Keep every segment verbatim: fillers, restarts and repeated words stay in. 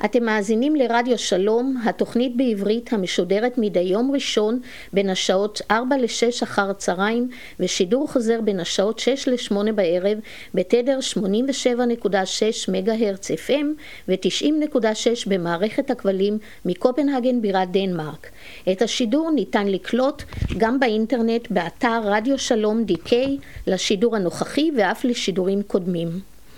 אתם מאזינים לרדיו שלום, התוכנית בעברית המשודרת מדי יום ראשון בין השעות ארבע לשש אחר הצהריים, ושידור חוזר בין השעות שש לשמונה בערב בתדר שמונים ושבע נקודה שש מגה הרץ אף אם ו-תשעים נקודה שש במערכת הכבלים מקופנהגן בירת דנמרק. את השידור ניתן לקלוט גם באינטרנט באתר רדיו שלום די קיי לשידור הנוכחי ואף לשידורים קודמים.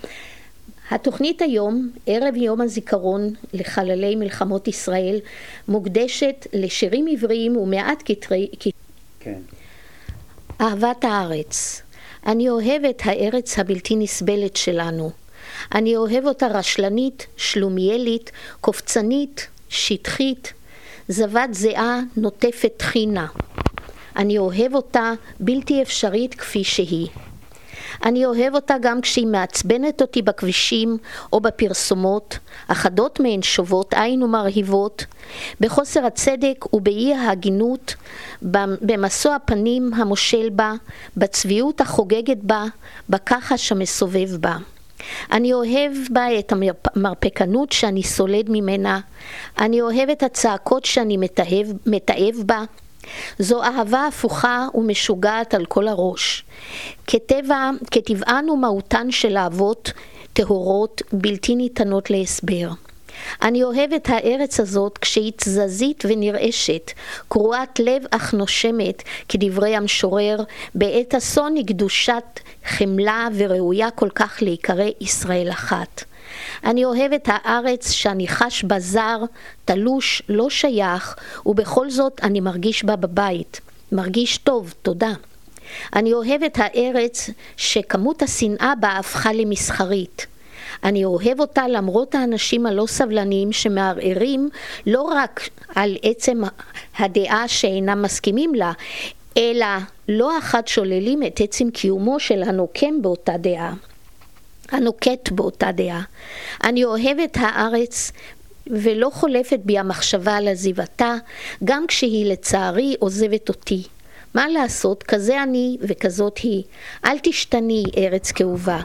התוכנית היום, ערב יום הזיכרון לחללי מלחמות ישראל, מוקדשת לשירים עבריים ומעט קטרי... כן. אהבת הארץ. אני אוהב את הארץ הבלתי נסבלת שלנו. אני אוהב אותה רשלנית, שלומיאלית, קופצנית, שטחית, זבת זהה, נוטפת תחינה. אני אוהב אותה בלתי אפשרית כפי שהיא. אני אוהב אותה גם כשהיא מעצבנת אותי בכבישים או בפרסומות, אחדות מהן שוות עין ומרהיבות, בחוסר הצדק ובאי ההגינות, במסוע הפנים המושל בה, בצביעות החוגגת בה, בכחש המסובב בה. אני אוהב בה את המרפקנות שאני סולד ממנה, אני אוהב את הצעקות שאני מתאהב, מתאהב בה, זו אהבה הפוכה ומשוגעת על כל הראש. כטבע, כטבען ומהותן של אהבות טהורות בלתי ניתנות להסבר. אני אוהב את הארץ הזאת כשהיא תזזית ונרעשת, קרועת לב אך נושמת, כדברי המשורר, בעת אסון היא קדושת חמלה וראויה כל כך להיקרא ישראל אחת. אני אוהב את הארץ שאני חש בזר, תלוש, לא שייך, ובכל זאת אני מרגיש בה בבית. מרגיש טוב, תודה. אני אוהב את הארץ שכמות השנאה בה הפכה למסחרית. אני אוהב אותה למרות האנשים הלא סבלניים שמערערים לא רק על עצם הדעה שאינם מסכימים לה, אלא לא אחת שוללים את עצם קיומו של הנוקם באותה דעה. הנוקט באותה דעה. אני אוהב את הארץ ולא חולפת בי המחשבה על עזיבתה, גם כשהיא לצערי עוזבת אותי. מה לעשות? כזה אני וכזאת היא. אל תשתני, ארץ כאובה.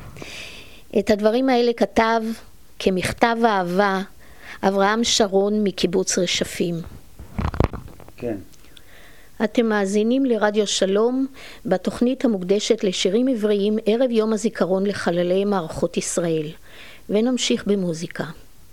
את הדברים האלה כתב כמכתב אהבה אברהם שרון מקיבוץ רשפים. כן. אתם מאזינים לרדיו שלום בתוכנית המוקדשת לשירים עבריים ערב יום הזיכרון לחללי מערכות ישראל. ונמשיך במוזיקה.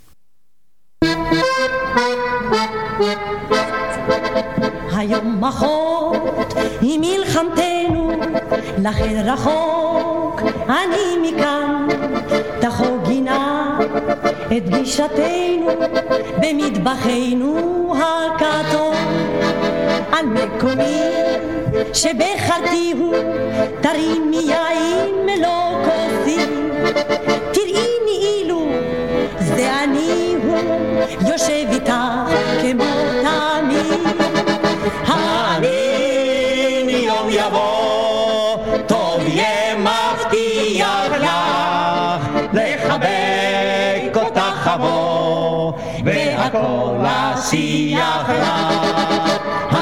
היום אחות היא מלחמתנו, לכן רחוק אני מכאן, תחוגינה את גישתנו במטבחנו הכתום. על מקומי שבחרתי הוא תרימי יין מלוא כוסי, תראיני אילו זה אני הוא יושב איתך כמו תמיד. אני יום יבוא טוב יהיה מבטיח לך, לחבק אותך אבוא והכל אשיח לך.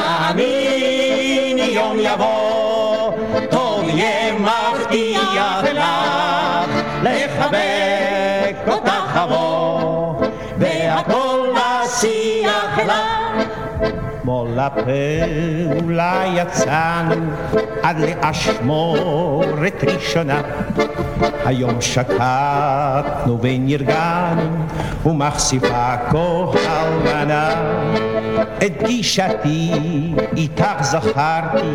אני יום יבוא טוב יהיה מבטיח לך, לחבק אותך אבוא והכל אשיח לך. מול הפעולה יצאנו עד לאשמורת ראשונה, היום שקטנו ונרגענו ומחשיפה כל הלבנה. את גישתי איתך זכרתי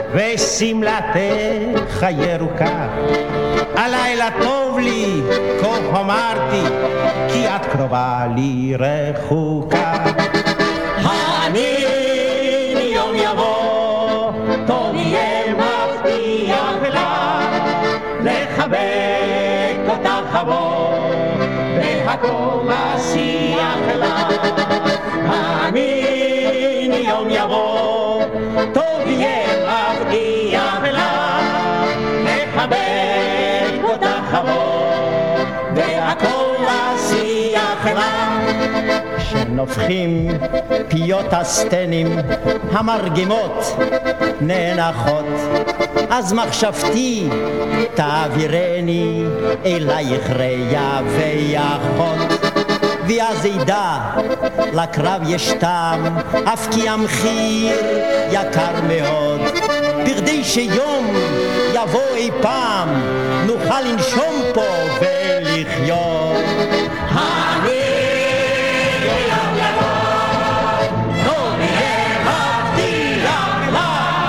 ושמלתך ירוקה, הלילה טוב לי כה אמרתי כי את קרובה לי רחוקה. אני יום יבוא טוב יהיה מבטיח לך, לחבק אותך אבוא והכל אשיח לך. אני יום יבוא טוב יהיה מבטיח לך, לחבק אותך אבוא והכל אשיח לך. שנופחים פיות הסטנים המרגמות נאנחות, אז מחשבתי תעבירני אלייך ריה ואחות. ואז ידע, לקרב יש טעם, אף כי המחיר יקר מאוד. בכדי שיום יבוא אי פעם, נוכל לנשום פה ולחיות. אני יום יבוא, טוב יהיה מבטיח לה,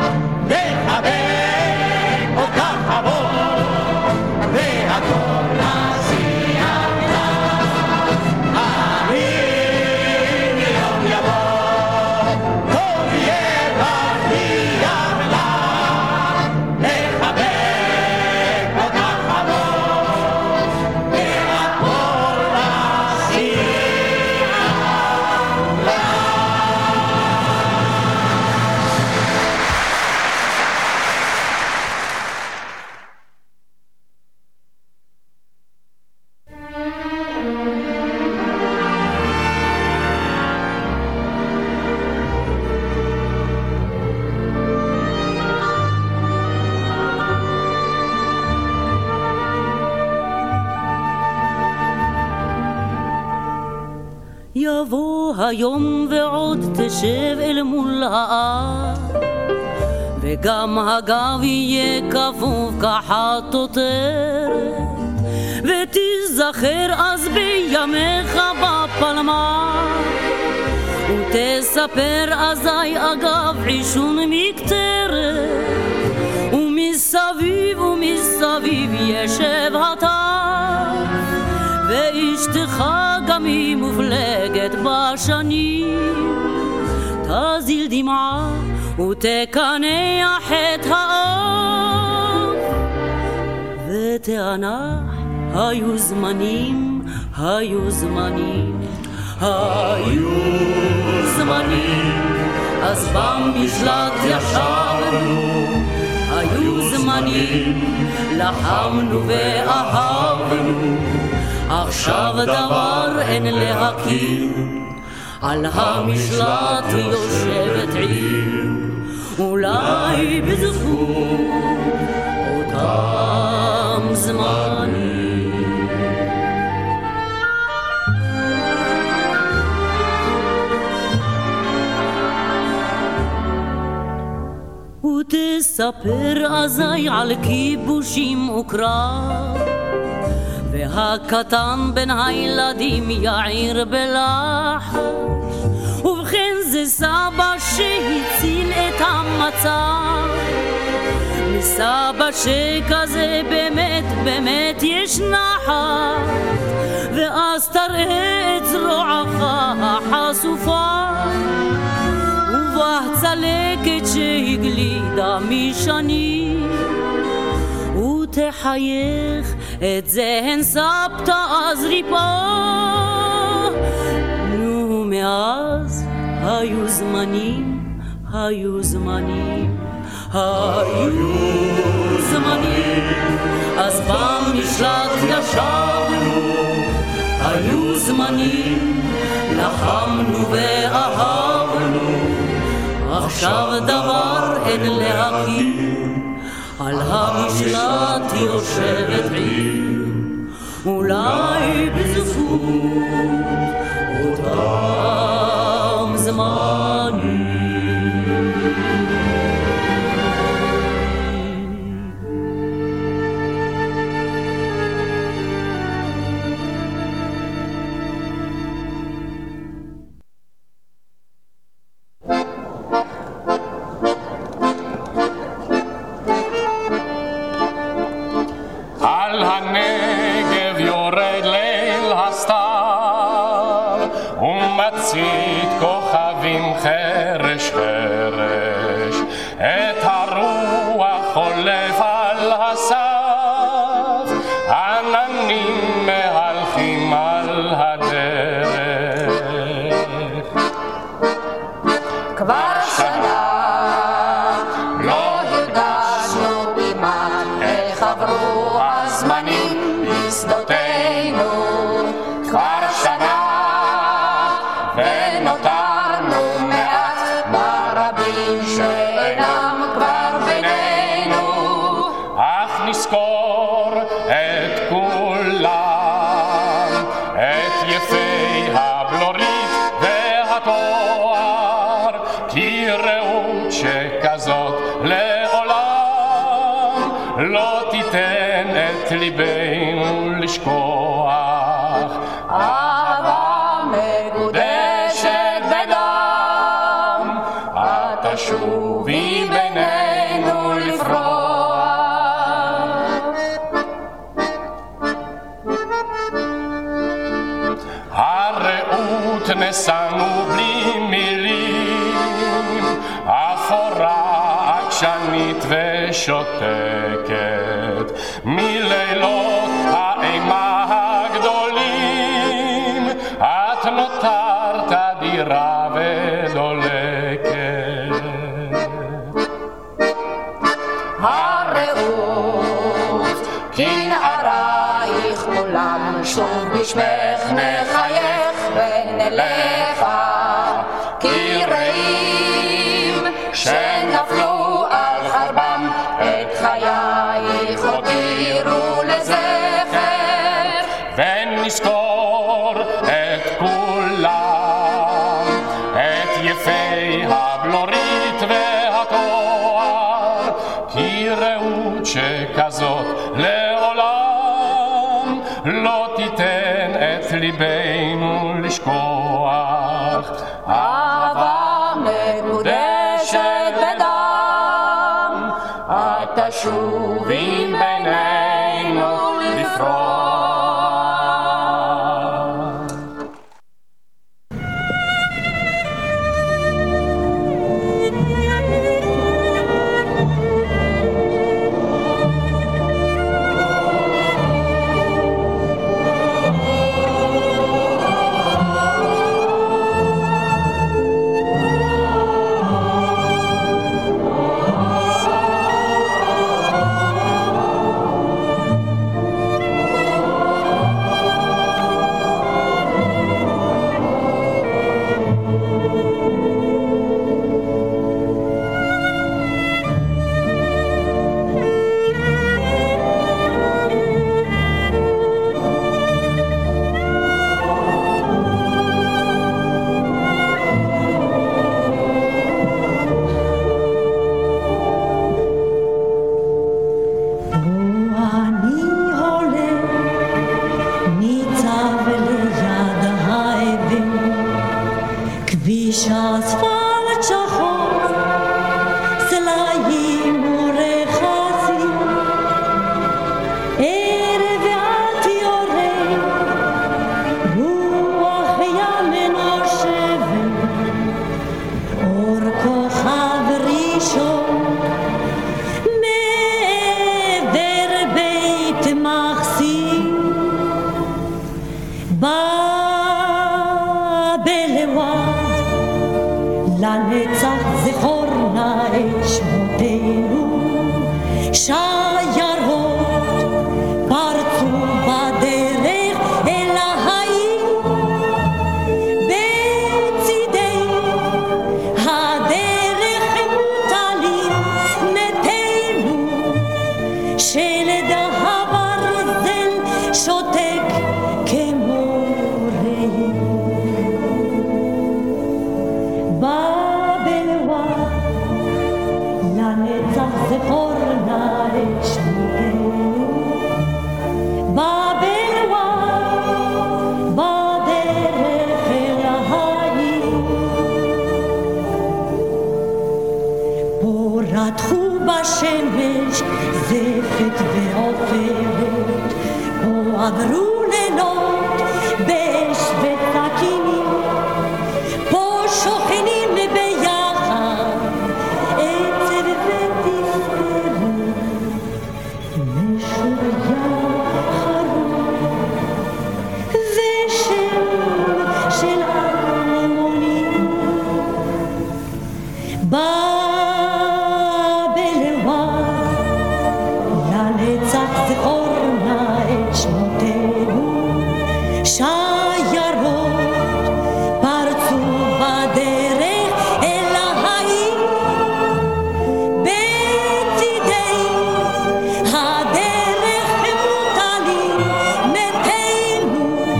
נחבק אותך חבור, והכל נשיח לה. אני יום יבוא, טוב יהיה מבטיח לה, נחבק אותך חבור, והכל נשיח לה. יבוא היום ועוד תשב אל מול האב, וגם הגב יהיה כפוף כחטוטרת, ותזכר אז בימיך בפלמ"ח, ותספר אזי אגב עישון מקטרת, ומסביב ומסביב ישב הטף, ואשתך גם היא מופלגת בשנים, תזיל דמעה ותקנח את האף, ותענח היו זמנים, היו זמנים, היו זמנים, אז במשלט ישבנו, היו זמנים, לחמנו ואהבנו, עכשיו דבר אין להכיר, על המשלט יושבת עיר, אולי בזכות אותם זמנים. ותספר אזי על כיבושים וקרב, והקטן בין הילדים יעיר בלחש, ובכן זה סבא שהציל את המצב, מסבא שכזה באמת באמת יש נחת, ואז תראה את זרועך החשופה, ובצלקת שהגלידה משנים, ותחייך את זהן סבתא אז ריפה. נו מאז היו זמנים, היו זמנים, היו זמנים, אז במשלט ישבנו, היו זמנים, לחמנו ואהבנו, עכשיו דבר אין להכיר, על המשלט יושבת עיר, אולי בזכות אותם זמנים. מצית כוכבים חרש חרש, את הרוח חולף על הסף, עננים מהלכים על הדרך. כבר שנה לא הרגשנו כמעט איך עברו הזמנים בשדותינו, כבר שנה ונותרנו מעט ברבים שאינם כבר בינינו, אך נזכור את כולם, את יפה כי רעות שכזאת לעולם לא תיתן את ליבנו לשכוח. אהבה מקודשת בדם, את תשובי בינינו לפרוח. הרעות נסענו בלי מילים, אפורה עקשנית ושותקת, מלילות האימה הגדולים את נותרת אדירה ודולקת. הרעות כנערייך כולם שוב בשמך נחייך ונלכה, כי רעים שנפלו על חרבם את חייך הותירו לזכר, ונזכור את כולם, את יפי הבלורית והתואר, כי רעות שכזאת לעולם לא תיתן את ליבנו לשכוח. אהבה מקודשת בדם, את תשובי בינינו לפרוח.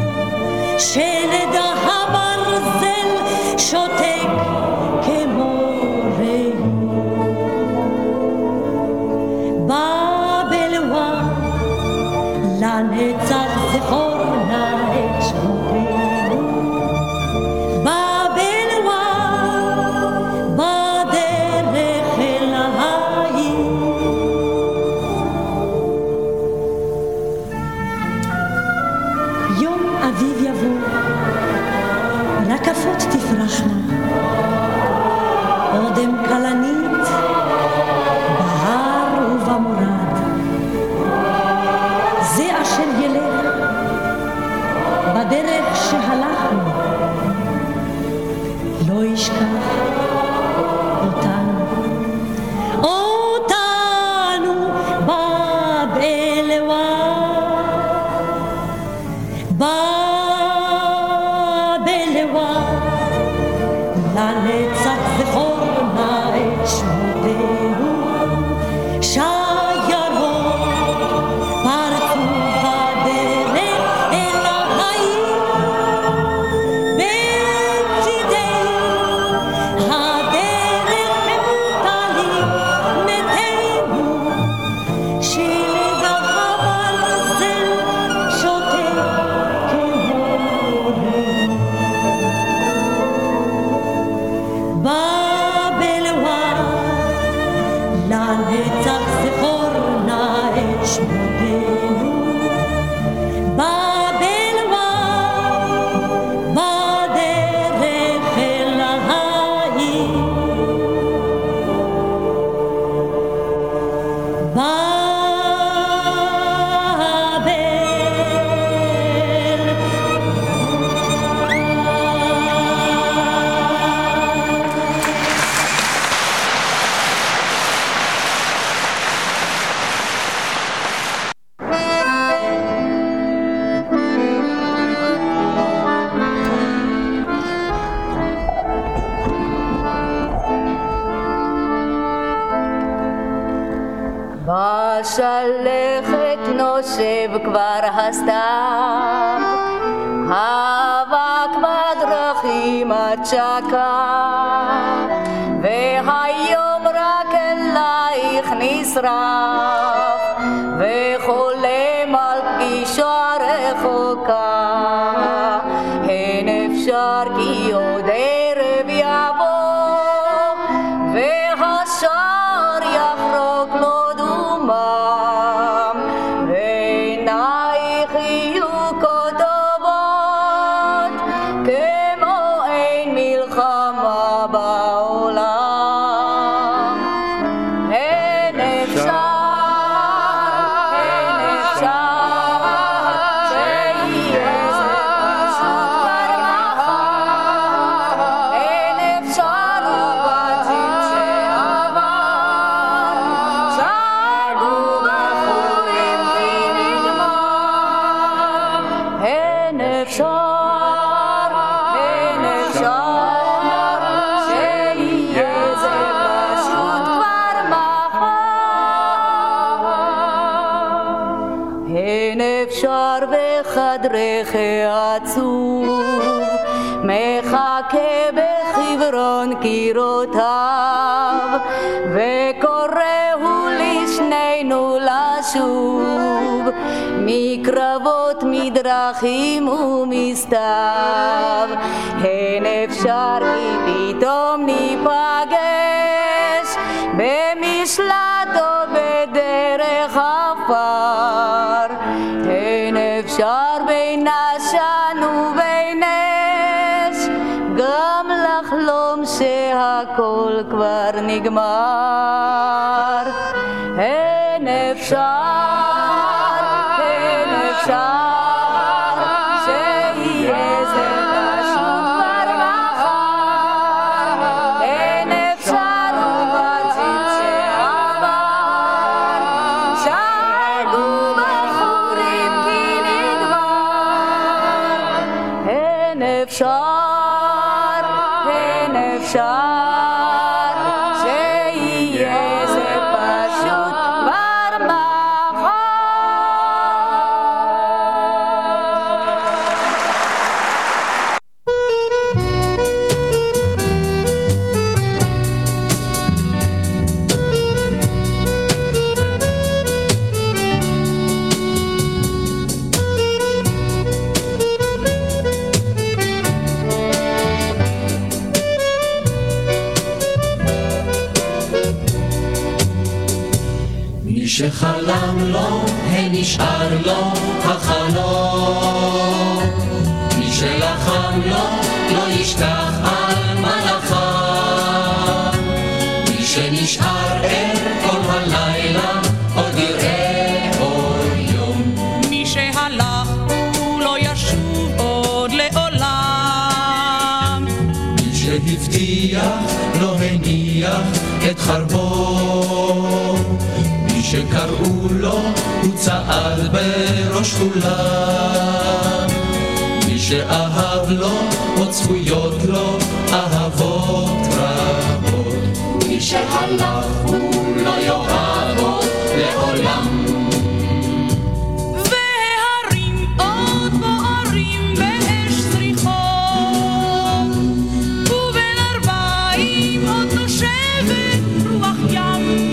שלד הברזל שותק כמו בבלווה לנצח זכור נא את שמותינו בבלווה בדרך אל העיר בשלכת נושב כבר הסתיו, האבק בדרכים עד שקע, והיום רק אלייך נשרף, וחולם על פגישה רחוקה. אין אפשר כי עוד ערב יבוא, והשער יחרוק לו ועינייך יהיו כה טובות כמו אין מלחמה בעולם. אין אפשר, אין אפשר שיהיה זה פשוט כבר מחר. אין אפשר ובצים שעבר שגו בחורים כי נגמר. אין אפשר, אין אפשר שיהיה זה פשוט כבר מחר. אין אפשר בחדרך העצוב מחכה בחברון קירותיו, וקוראו לשנינו לשוב מקרבות מדרכים ומסתיו. אין אפשר כי פתאום ניפגש במשלט או בדרך עפר. אין אפשר בין עשן ובין אש גם לחלום שהכל כבר נגמר. אין אפשר, אין אפשר שיהיה זה פשוט כבר מחר. אין אפשר ובצים שעבר שגו בחורים כי נגמר. אין אפשר, אין אפשר שיהיה זה פשוט כבר מחר. מי שחלם לו, נשאר לו החלום. מי שלחם לו, לא ישכח על מלאכיו. מי שנשאר ער כל הלילה, עוד יראה אור יום. מי שהלך הוא לא ישוב עוד לעולם. מי שהבטיח לא הניח את חרבו. שקראו לו, הוא צעד בראש כולם. מי שאהב לו, עוד צפויות לו, אהבות רבות. מי שהלך, הוא לא יאהב עוד לעולם. וההרים עוד בוערים באש זריחות, ובין ארבעים עוד נושבת רוח ים.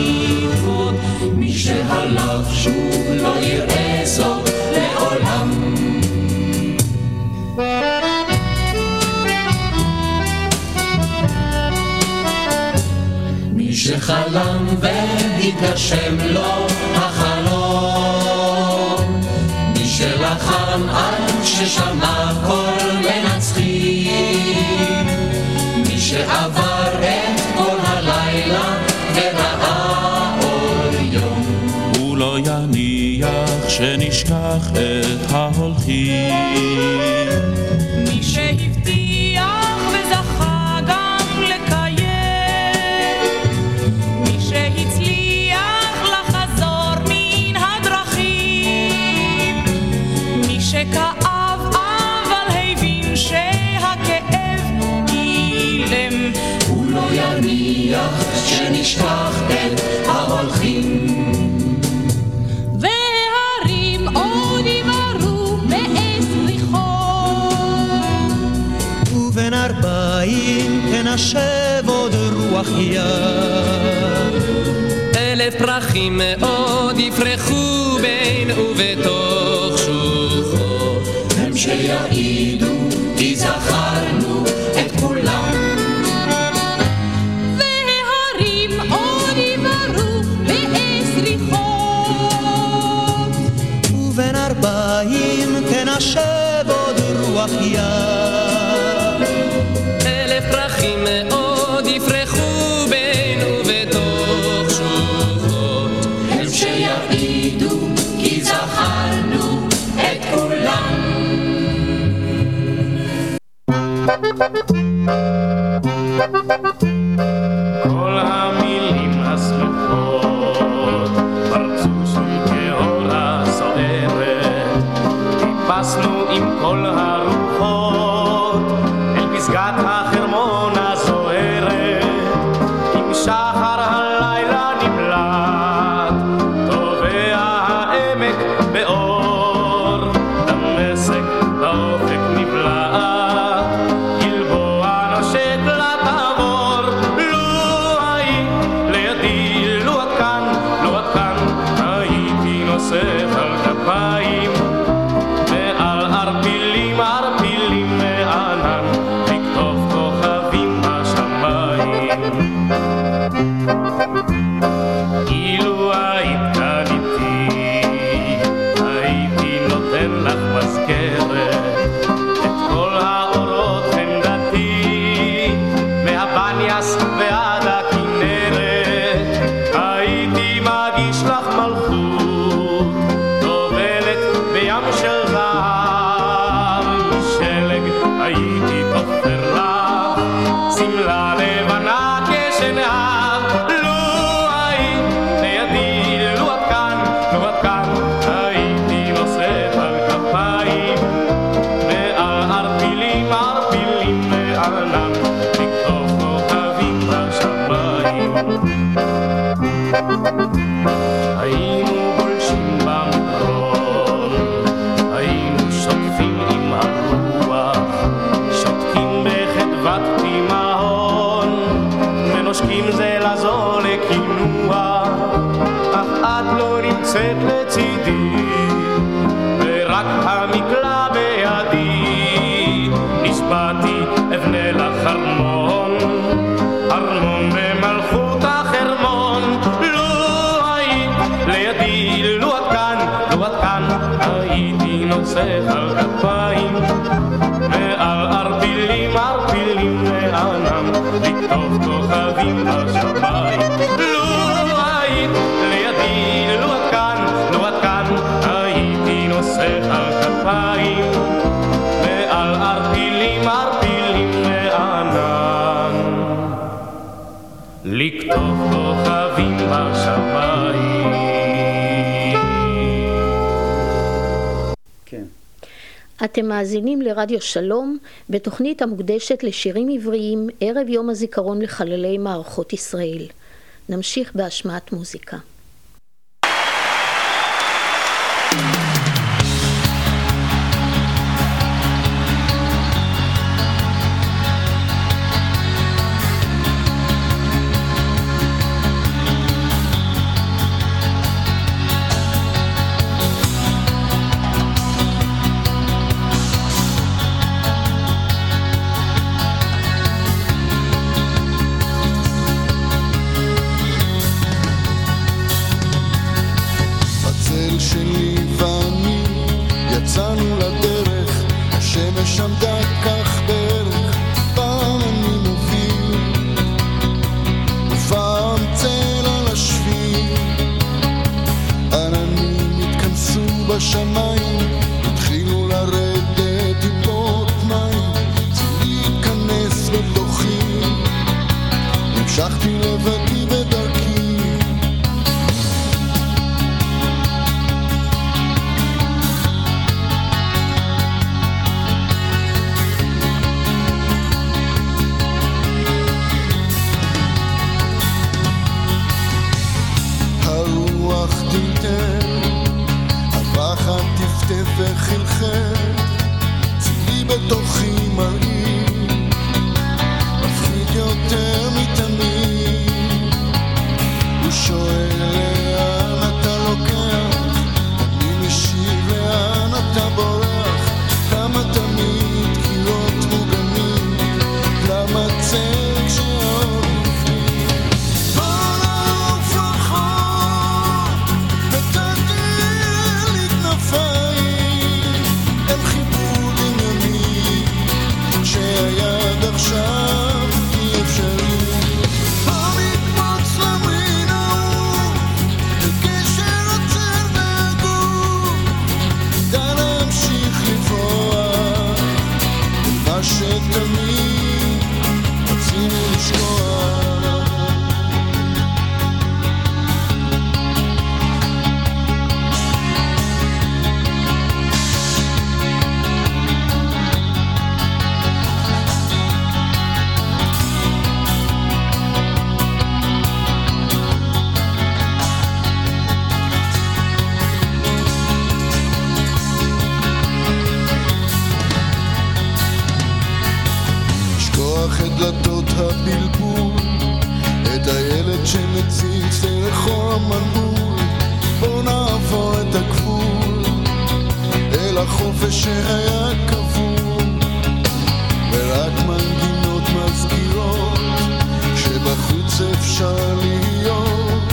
מי שהלך שוב לא יראה זאת לעולם. שחלם והתגשם לו החלום, מי שלחם עד ששמע קול מנצחים, מי שעבר את כל הלילה וראה אור יום, הוא לא יניח שנשכח את ההולכים, מי שהבטיח וזכה גם לקיים, מי שהצליח לחזור מן הדרכים, מי שכאב אבל הבין שהכאב אילם, הוא לא יניח שנשכח את ההולכים, והרים עוד יברו בעץ ריחון, ובין ארבעים תנשב עוד רוח יד, אלף פרחים מאוד יפרחו בין ובתוך שוחות, הם שיעידו כי זכרנו את כולם, והרים עוד יברו בעץ ריחון, ובין ארבעים תנשב עוד רוח יד, אלף פרחים מאוד יפרחו בין ובתוך שוחות, הם שיעידו כי זכרנו את כולם. כל המילים השמחות פרצו שום כאורה סוערת, טיפסנו עם כל הרוחות אל פסגת החרמון הזוהרת, עם שחר הלילה נמלט טובע העמק באור, דמשק באופק נבלט, גלבוע נושק לתעבור, לו היית לידי, לו את כאן, לו את כאן, הייתי נוסף על כפיים מעל ערפילים ערפילים מענן, לכתוב כוכבים בשמיים. אילו היית כאן איתי, הייתי נותן לך מזכרת את כל האורות חמדתי, מהבניאס ועד הכנרת, הייתי מגיש לך מלכות טובלת בים של זהב, משלג הייתי תופר לך שמלה לבנה כשנהב, לו היית לידי, לו את כאן, לו את כאן, הייתי נוסף על כפיים מעל ערפילים ערפילים מענן, לכתוב כוכבים בשמיים. היינו גולשים במדרון, היינו שוטפים עם הרוח, שותקים בחדוות תימהון, ונושקים זה לזו לקינוח, אך את לא נמצאת לצידי, ורק המקלע בידי, נשבעתי אבנה לך ארמון, ארמון במלכות החרמון, לו היית לידי, לו את כאן, לו את כאן, הייתי נוסף על כפיים מעל ערפילים ערפילים מענן, לכתוב כוכבים בשמיים. לו היית לידי, לו את כאן, לו את כאן, הייתי נוסף על כפיים מעל ערפילים ערפילים מענן, לכתוב כוכבים בשמיים. כן. אתם מאזינים לרדיו שלום בתוכנית המוקדשת לשירים עבריים ערב יום הזיכרון לחללי מערכות ישראל. נמשיך בהשמעת מוזיקה. לשם דקח בערך, פעם אני מוביל ופעם צל על השביל. עננים התכנסו בשמיים, התחילו לרדת טיפות מים, צילי התכנס בתוכי, המשכתי לבדי בדרכי. הפחד טפטף וחלחל, צילי בתוכי מראים, מפחיד יותר מתמיד. הוא שואל לאן אתה לוקח, אני משיב לאן אתה בורח. למה תמיד קירות מוגנים, למה צל כשאור בפנים. בוא לעוף רחוק, ותתיר לי כנפיים, הם חיבור דמיוני שהיד עכשיו היא אפשרית. בוא נקפוץ למרינאות, בקשר עוצר והגוף, דע להמשיך לברוח, מה שתמיד רצינו לשכוח. לשכוח את דלתות הבלבול, את הילד שמציץ לרחוב המנעול. בוא נעבור את הגבול אל החופש שהיה כבול, ורק מנגינות מזכירות שבחוץ אפשר להיות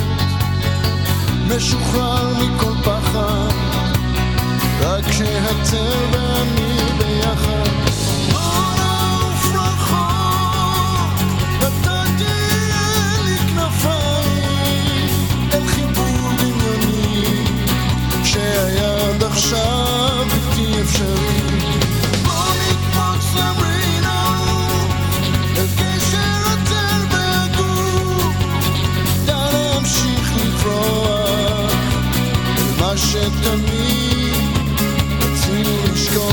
משוחרר מכל פחד, רק כשהצל ואני ביחד. בוא נעוף רחוק, ואתה תהיה לי כנפיים, אל חיבור דמיוני שהיד עכשיו בלתי אפשרי. בוא נקפוץ למרינאות, אל קשר הצל והגוף, דע להמשיך לברוח, אל מה שתמיד רצינו לשכוח.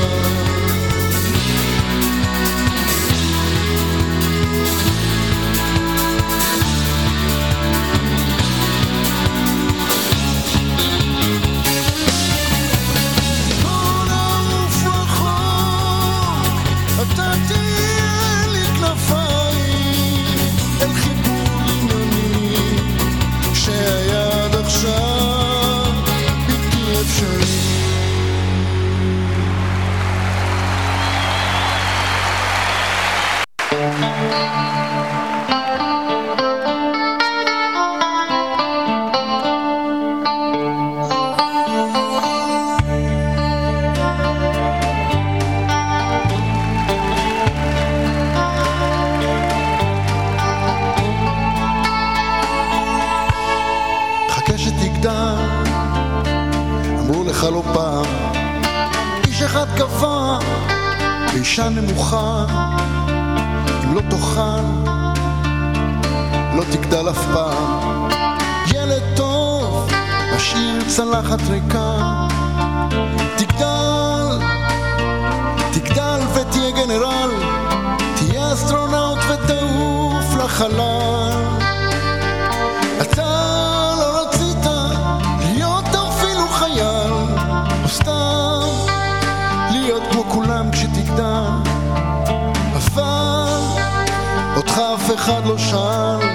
בוא נעוף רחוק, אתה תהיה לי כנפיים, אל חיבור דמיוני שהיד עכשיו בלתי אפשרי. חכה שתגדל, אמרו לך לא פעם, איש אחד קבע באישה נמוכה, אם לא תאכל לא תגדל אף פעם. ילד טוב משאיר צלחת ריקה, תגדל, תגדל ותהיה גנרל, תהיה אסטרונאוט ותעוף לחלל. אתה לא רצית להיות אפילו חייל, או סתם להיות כמו כולם כשתגדל, אבל אותך אף אחד לא שאל.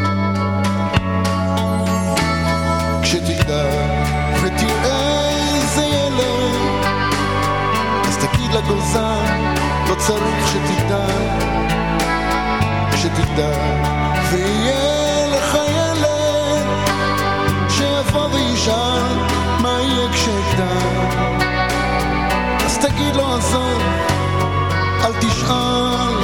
כשתגדל ותראה איזה ילד, אז תגיד לגוזל לא צריך שתגדל. כשתגדל ויהיה לך ילד שיבוא וישאל מה יהיה כשאגדל, אז תגיד לו עזוב אל תשאל.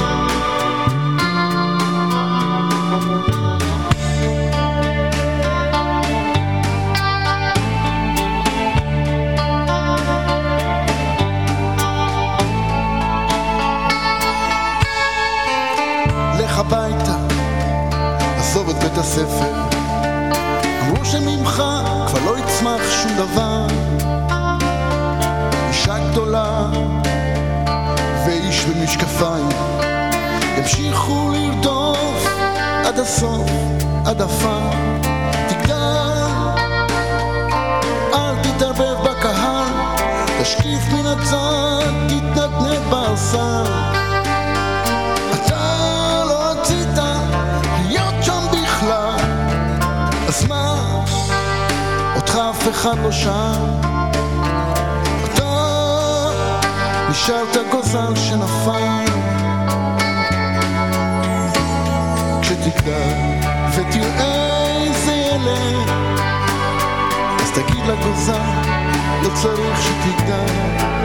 לך הביתה, עזוב את בית הספר, אמרו שממך כבר לא יצמח שום דבר. אישה גדולה ואיש במשקפיים ימשיכו לרדוף עד הסוף, עד הפעם. תגדל, אל תתערבב בקהל, תשקיף מן הצד, תתנדנד בארסל. אתה לא רצית להיות שם בכלל, אז מה? אותך אף אחד לא שם. אתה נשארת גוזל שנפל. כשתגדל ותראה איזה ילד, אז תגיד לגוזל, לא צריך שתגדל.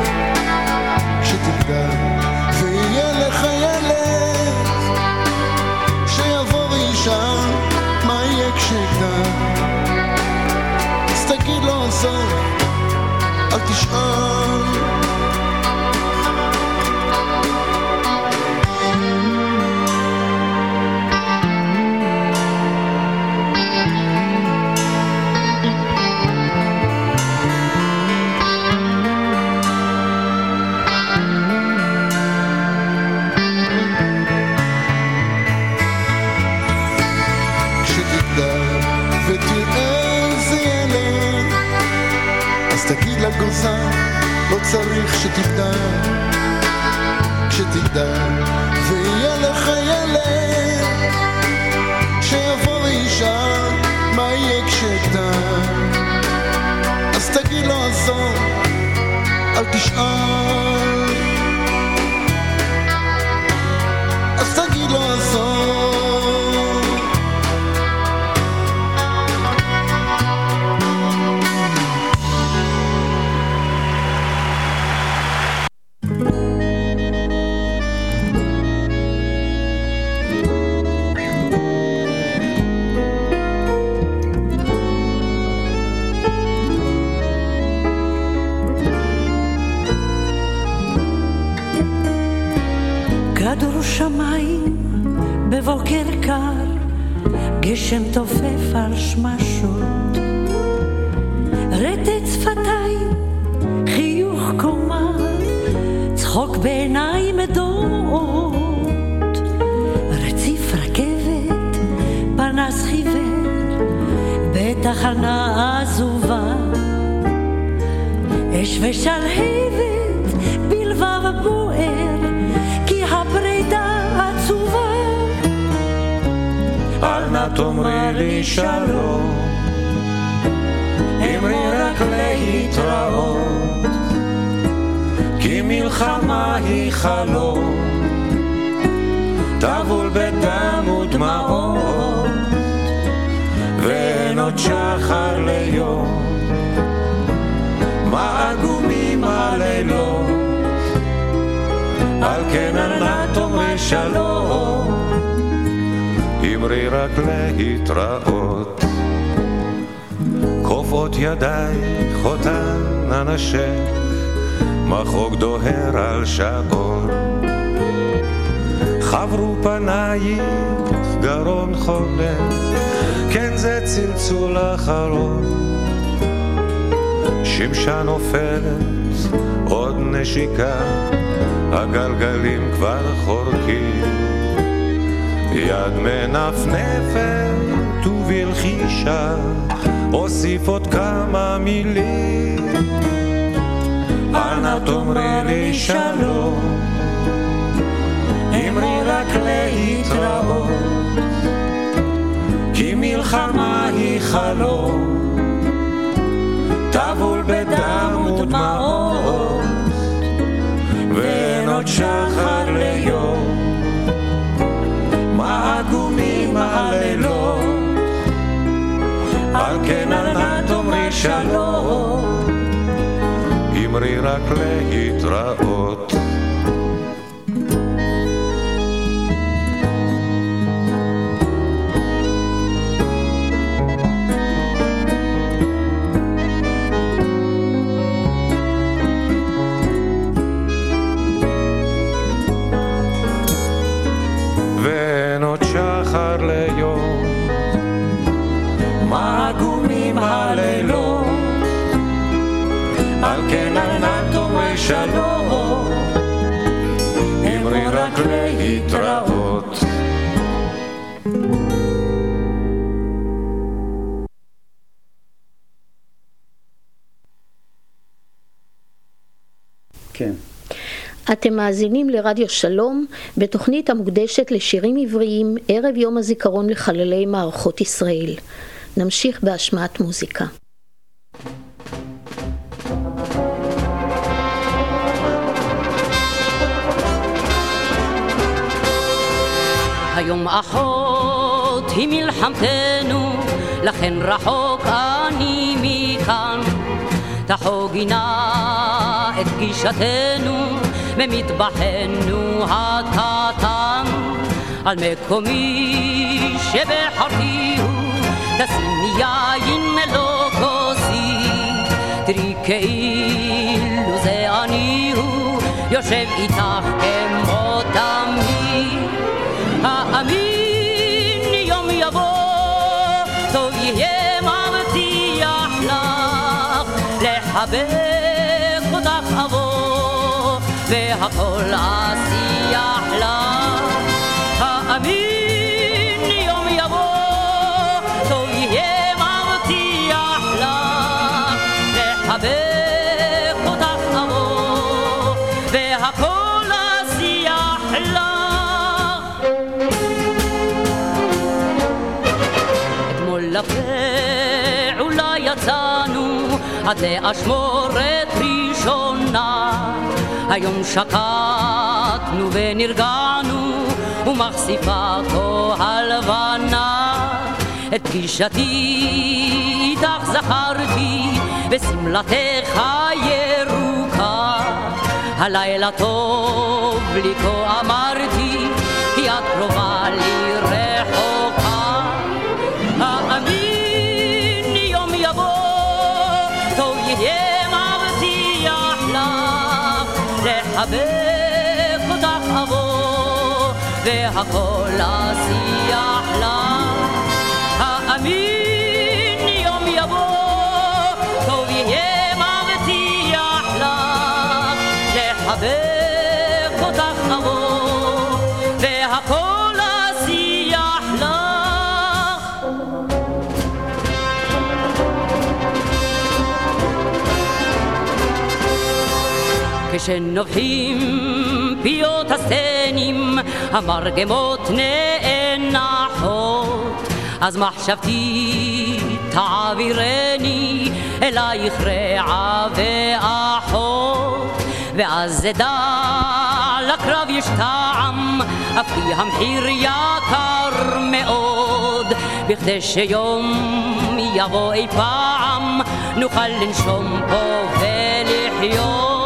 כשתגדל ויהיה לך ילד, שיבוא וישאל מה יהיה כשגדל, אז תגיד לו עזוב, אל תשאל. תגיד לגוזל, לא צריך שתגדל. כשתגדל ויהיה לך ילד, שיבוא וישאל מה יהיה כשגדל, אז תגיד לו עזוב, אל תשאל. אז תגיד לו עזוב. כדור שמיים בבוקר קר, גשם תופף על שמשות, רטט שפתיים, חיוך קומה, צחוק בעיניים עדות, רציף רכבת, פנס חיוור, בתחנה עזובה, אש ושלהבת בלבב בוער, כי הפרידה עצובה. אל נא תאמרי לי שלום, אמרי רק להתראות, כי מלחמה היא חלום, טבול בדם ודמעות, ואין עוד שחר ליום, מה עגומים הלילות. על כן אל נא תאמרי שלום, אמרי רק להתראות. כופות ידייך אותן אנשך, מחוק דוהר על שעון, חברו פנייך גרון חונן, כן זה צלצול אחרון. שמשה נופלת עוד נשיקה, הגלגלים כבר חורקים, יד מנפנפת ובלחישה אוסיף עוד כמה מילים. אל נא תאמרי לי שלום, אמרי רק להתראות, כי מלחמה היא חלום, טבול בדם ודמעות, ואין עוד שחר ליום, מה עגומים הלילות. על כן אל נא תאמרי שלום, אמרי רק להתראות. שלום, אמרי רק להתראות. כן. אתם מאזינים לרדיו שלום בתוכנית המוקדשת לשירים עבריים ערב יום הזיכרון לחללי מערכות ישראל. נמשיך בהשמעת מוזיקה. היום אחות היא מלחמתנו, לכן רחוק אני מכאן. תחוגי נא את פגישתנו במטבחנו הקטן. על מקומי שבחרתי הוא תשימי יין לא כוסי, תראי כאילו זה אני הוא יושב איתך כמו תמיד. האמין יום יבוא טוב יהיה מבטיח לך, לחבק אותך אבוא והכל אשיח לך. האמין יום יבוא טוב יהיה מבטיח לך, לחבק אותך אבוא והכל אשיח לך. לפעולה יצאנו עד לאשמורת ראשונה, היום שקטנו ונרגענו ומחשיפה כה הלבנה. את פגישתי איתך זכרתי ושמלתך הירוקה, הלילה טוב לי כה אמרתי כי את קרובה לי רחוקה. האמין יום יבוא טוב יהיה מבטיח לך, לחבק אותך אבוא והכל אשיח לך. האמין יום יבוא טוב יהיה מבטיח לך, לחבק אותך אבוא והכל אשיח לך. כשנובחים פיות הסנים המרגמות נאנחות, אז מחשבתי תעבירני אלייך רעה ואחות, ואז אדע לקרב יש טעם אף כי המחיר יקר מאוד, בכדי שיום יבוא אי פעם נוכל לנשום פה ולחיות.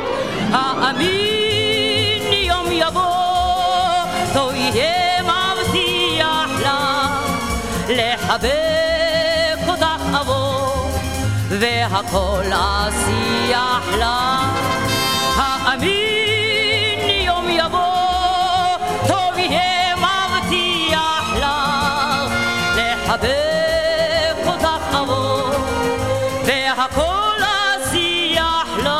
האמין יום יבוא טוב יהיה מבטיח לך, לחבק אותך אבוא והכל אשיח לך. האמין יום יבוא טוב יהיה מבטיח לך, לחבק אותך אבוא והכל אשיח לך.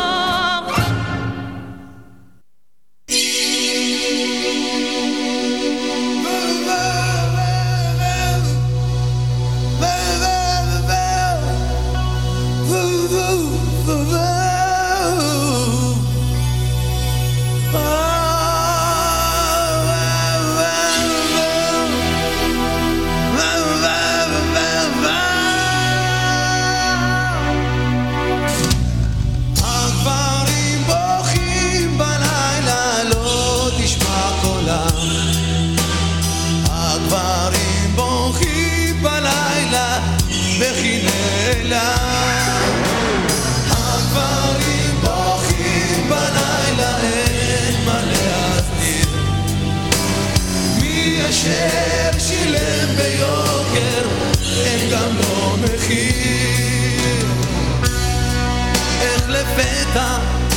אשר שילם ביוקר אין גם לא מחיר, איך לפתע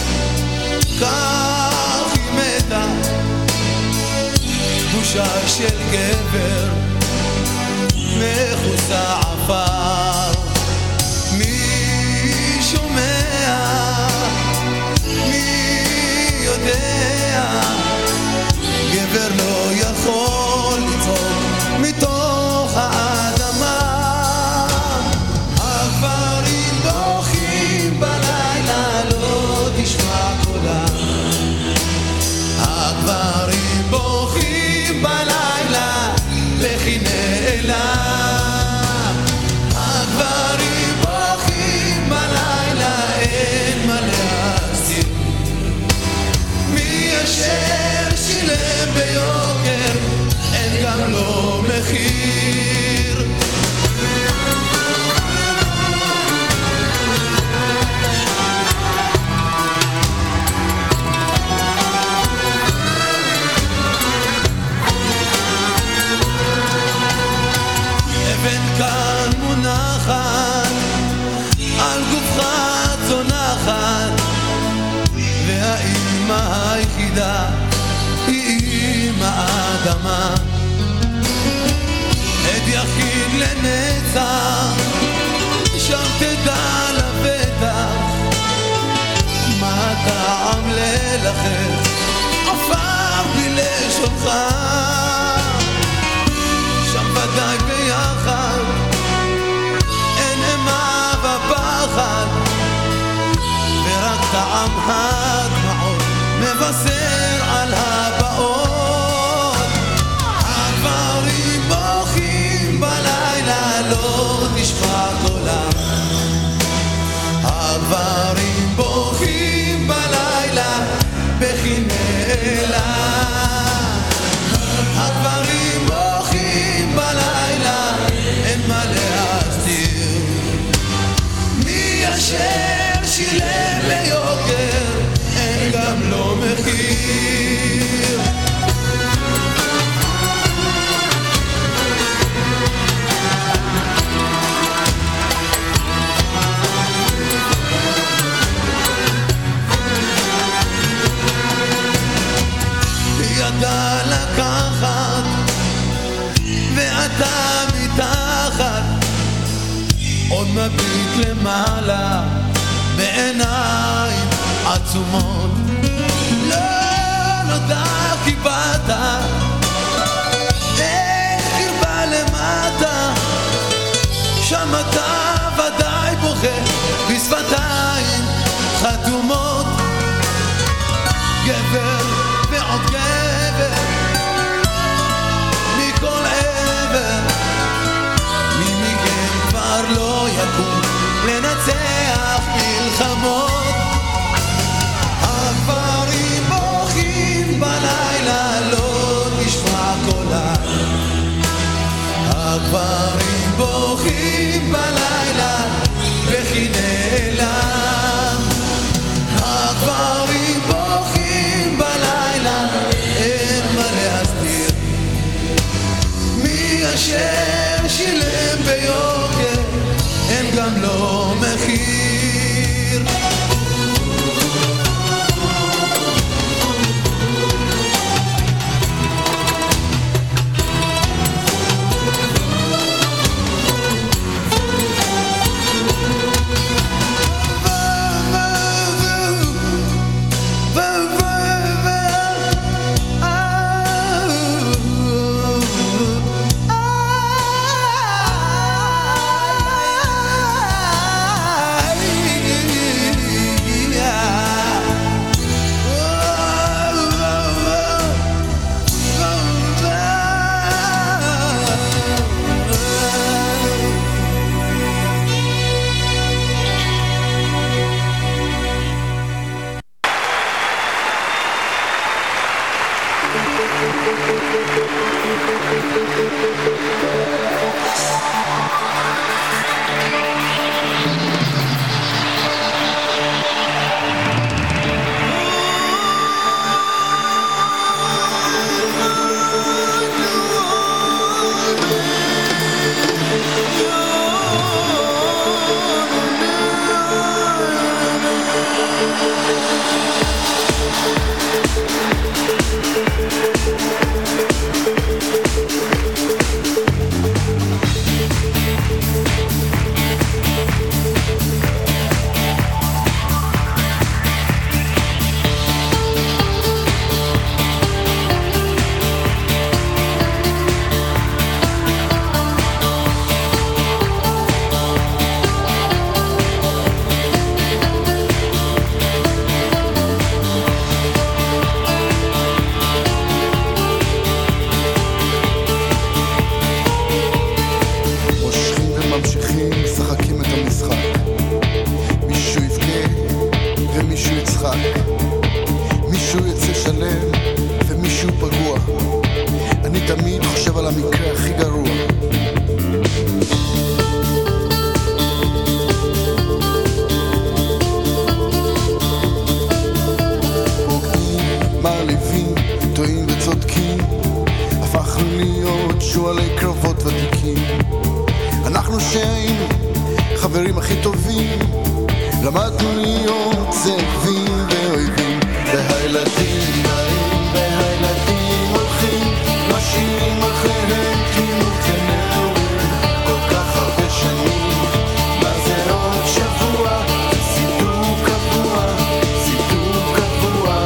כך היא מתה, תחושה של גבר מחוסה עפר. מי שומע ביוקר, אין גם לא מחיר. אבן כאן מונחת על גופך צונחת, והאימא היחידה היא אימא האדמה. עד יחיד לנצח, שם תדע לבטח מה הטעם ללחץ עפר בלשונך. שם ודאי ביחד אין אימה ופחד, ורק טעם הדמעות מבשר על הבאות. הגברים בוכים בלילה, לא תשמע קולם. הגברים בוכים בלילה בכי נעלם. הגברים בוכים בלילה, אין מה להסתיר. מי אשר שילם ביוקר, אין גם לא מחיר. ידע לקחת ואתה מתחת, עוד מביט למעלה בעיניים עצומות. לא נודע כי באת, איך קרבה למטה, שם אתה ודאי בוכה בשפתיים חתומות. גבר ועוד גבר מכל עבר, מי מכם כבר לא יקום לנצח מלחמות. הגברים בוכים בלילה, לא תשמע קולם. הגברים בוכים בלילה בכי נעלם. הגברים בוכים בלילה, אין מה להסתיר. מי אשר שילם ביוקר, אין גם לא מחיר. מעליבים, טועים וצודקים, הפכנו להיות שועלי קרבות ותיקים. אנחנו שהיינו חברים הכי טובים, למדנו להיות זאבים ואויבים. והילדים באים והילדים הולכים, משאירים אחריהם תמימות ונעורים. כל כך הרבה שנים, מה זה עוד שבוע? זה סידור קבוע, סידור קבוע.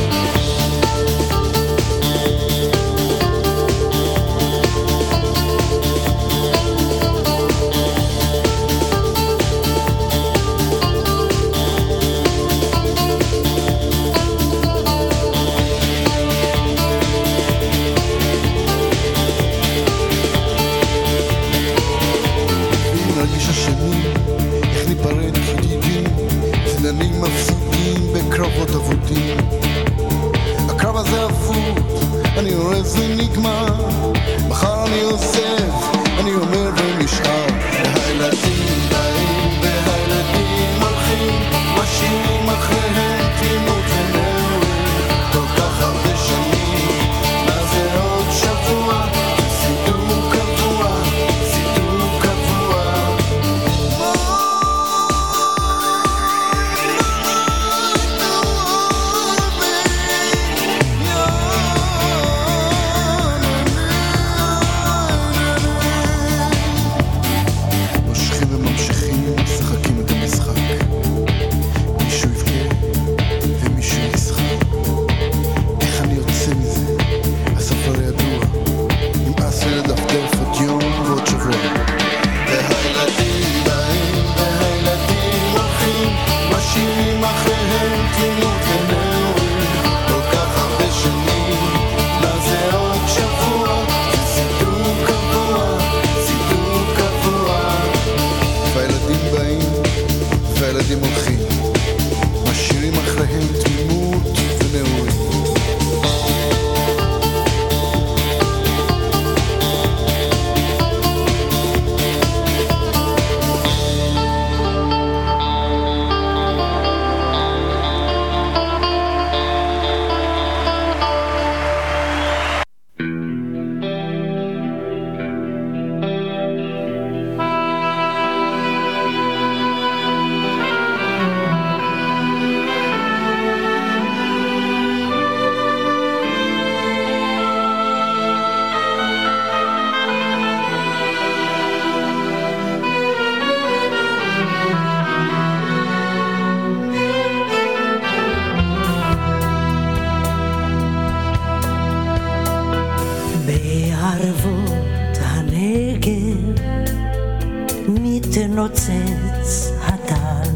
צדנים מפסידים בקרבות אבודים. הקרב הזה אבוד, אני רואה זה נגמר, מחר אני עוזב, אני אומר ונשאר. והילדים באים והילדים הולכים, משאירים אחריהם תמימות ונעורים. כל כך הרבה שנים, מה זה עוד שבוע? סידור קבוע, סידור קבוע. והילדים הולכים, משאירים אחריהם תמימות ונעורים. נוצץ הטל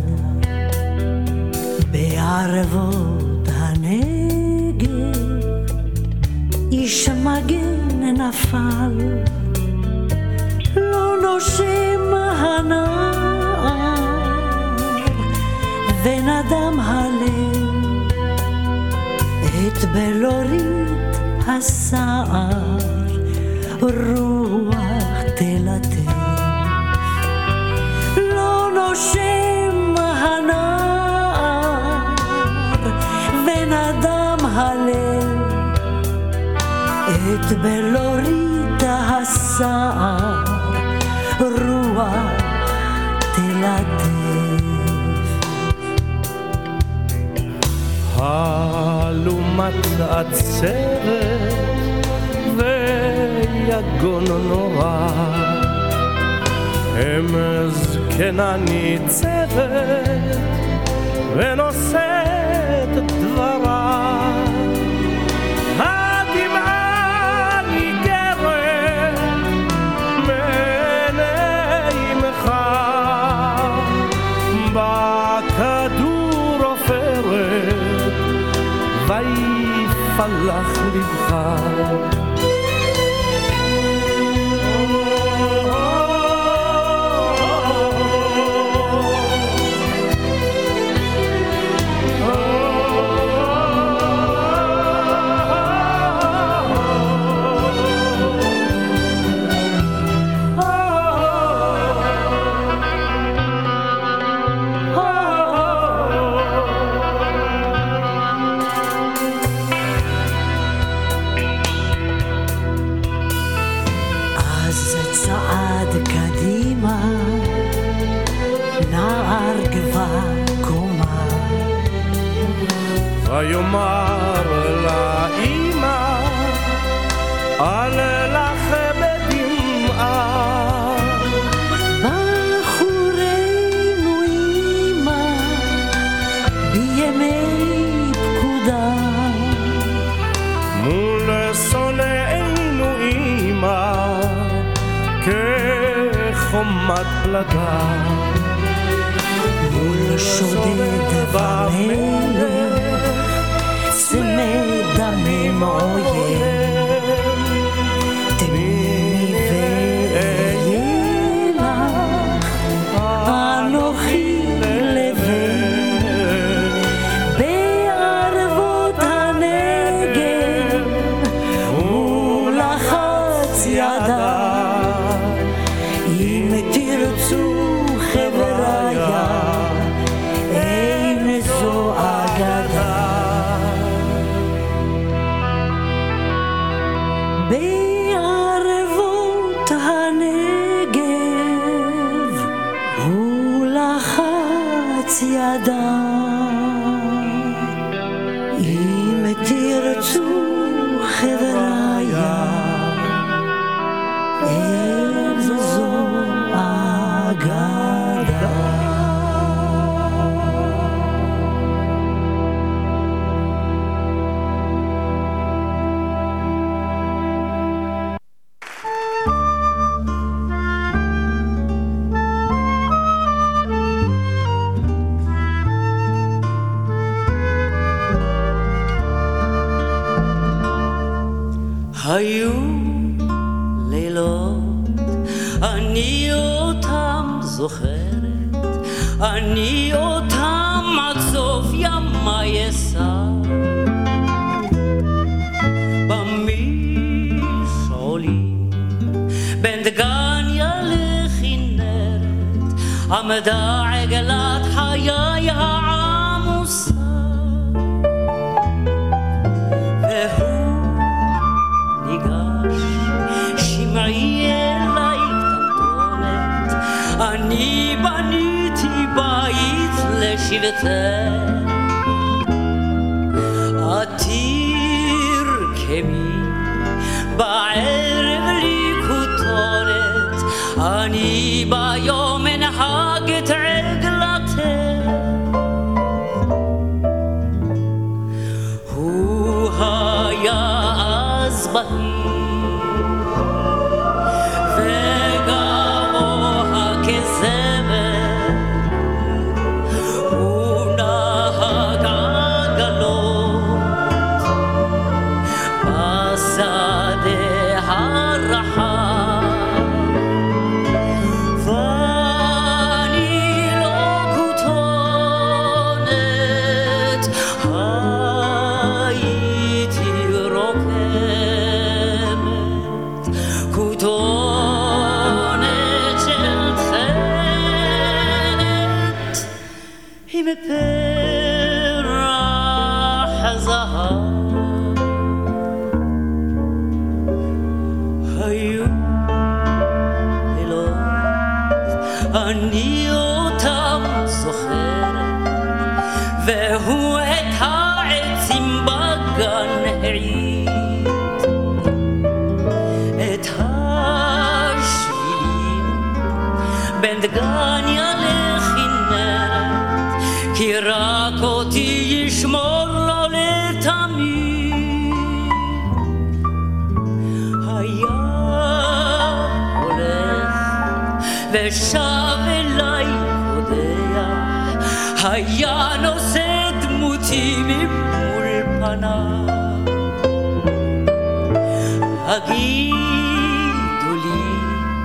בערבות הנגב, איש מגן נפל, לא נושם הנער ונדם הלב את בלורית הסער, רוח תלטף. נושם הנער ונדם הלב את בלורית הסער, רוח תלטף. הלומת עצרת ויגון נורא, אמז זקנה ניצבת ונושאת דברה, הדמעה ניגרת מעיני מחר, בכדור עופרת ויפלח לבך. ויאמר לאמא אל לך בדמעה בחורנו אמא בימי פקודה מול שונאינו אמא כחומת פלדה מול שודד ומלך צמא דמים עוין תמימי ואהיה לך אנוכי לבן בערבות הנגב ולחץ ידה אם תרצו חבריה אין זו אגדה בערבות הנגב ולחץ ידה אם תרצו חבריה אין זו אגדה היו לילות, אני אותם זוכרת, אני אותם עד סוף ימי אסע. במשעולים, בין דגניה לכנרת, עמדה עגלת חיי העמוסה. שמעי אליי קטנטונת, אני בניתי בית לשבטך. את תרקמי בערב לי כותונת, אני ביום אנהג את עגלתך. הוא היה אז בהיר אני אותם זוכרת, והוא את העצים בגן העיד, את השבילים בין דגניה לכנרת, כי רק אותי ישמור לו לתמיד. היה הולך ושב אליי קודח, היה נושא דמותי ממול פניו. הגידו לי,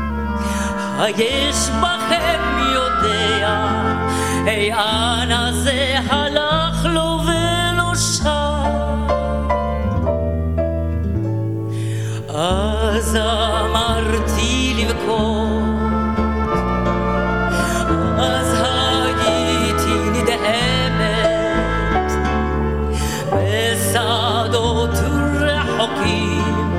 היש בכם יודע, היען הזה הלך לו ולא שב. אז אמרתי לבכות, אז הייתי נדהמת בשדות רחוקים,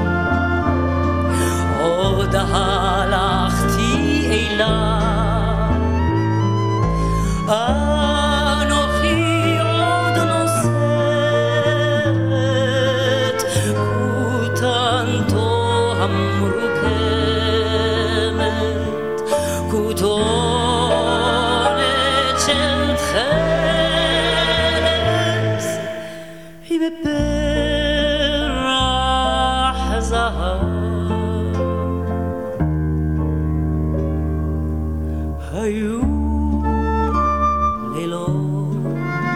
עוד הלכתי אליו, אנוכי עוד נוסע כפרח זהב היו לילות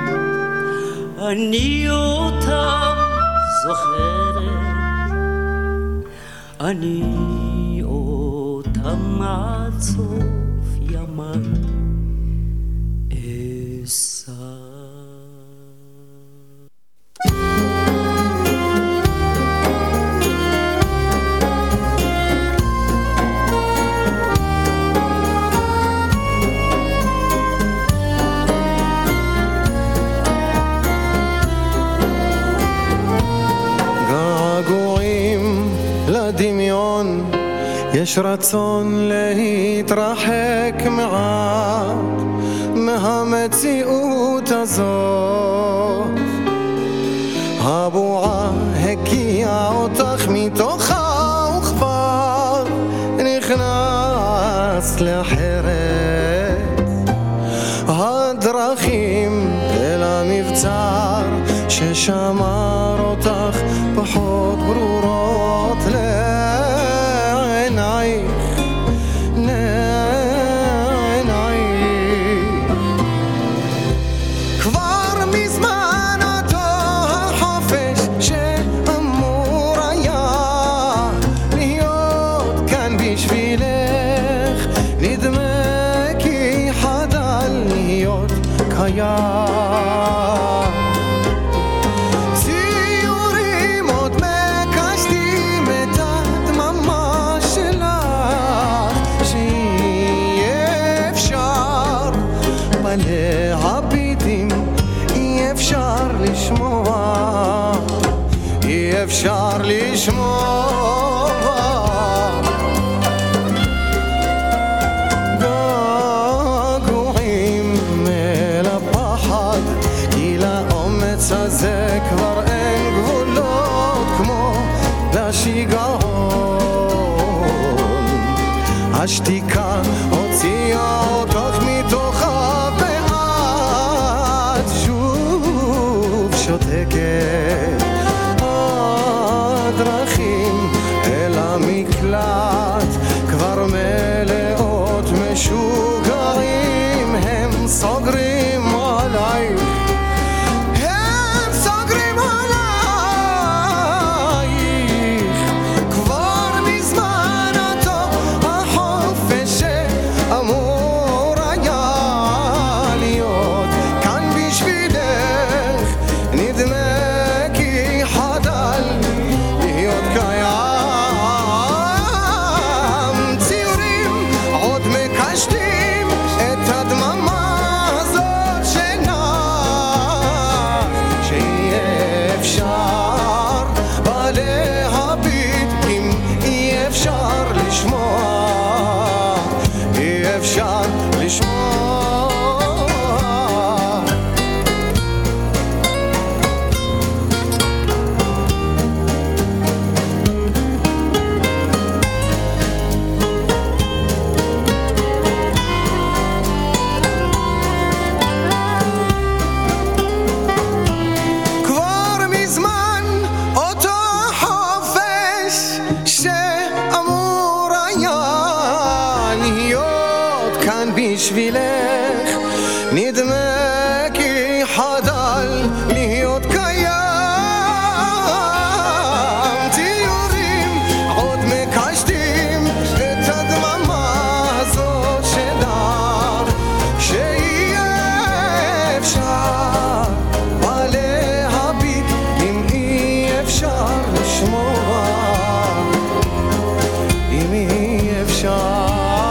אני אותם זוכרת אני אותם עד סוף ימי אשא לדמיון יש רצון להתרחק מעט מהמציאות הזאת הבועה הקיעה אותך מתוכה וכבר נכנס לאחרת הדרכים אל המבצר ששמר אותך פחות ברורות לעינייך לעינייך כבר מזמן אותו החופש שאמור היה להיות כאן בשבילך נדמה כי חדל להיות קיים להביטים אי אפשר לשמוע אי אפשר לשמוע געגועים אל הפחד כי לאומץ הזה כבר אין גבולות כמו לשיגעון השתיקה הוציאה אותך מתוכה שותקת הדרכים אל המקלט כבר מלאות משוגעים הם סוגרים עלייך הם סוגרים עלייך כבר מזמן אותו החופש שאמור היה להיות כאן בשבילך נדמה כי חדל להיות קיים ציורים עוד מקשטים את הדממה הזאת שנח שיהיה אפשר בה להביט אם אי אפשר לשמוע אי אפשר לשמוע בשבילך נדמה כי חדל להיות קיים ציורים עוד מקשטים את הדממה הזאת שלך שיהיה אפשר בה להביט אם אי אפשר לשמוע אם אי אפשר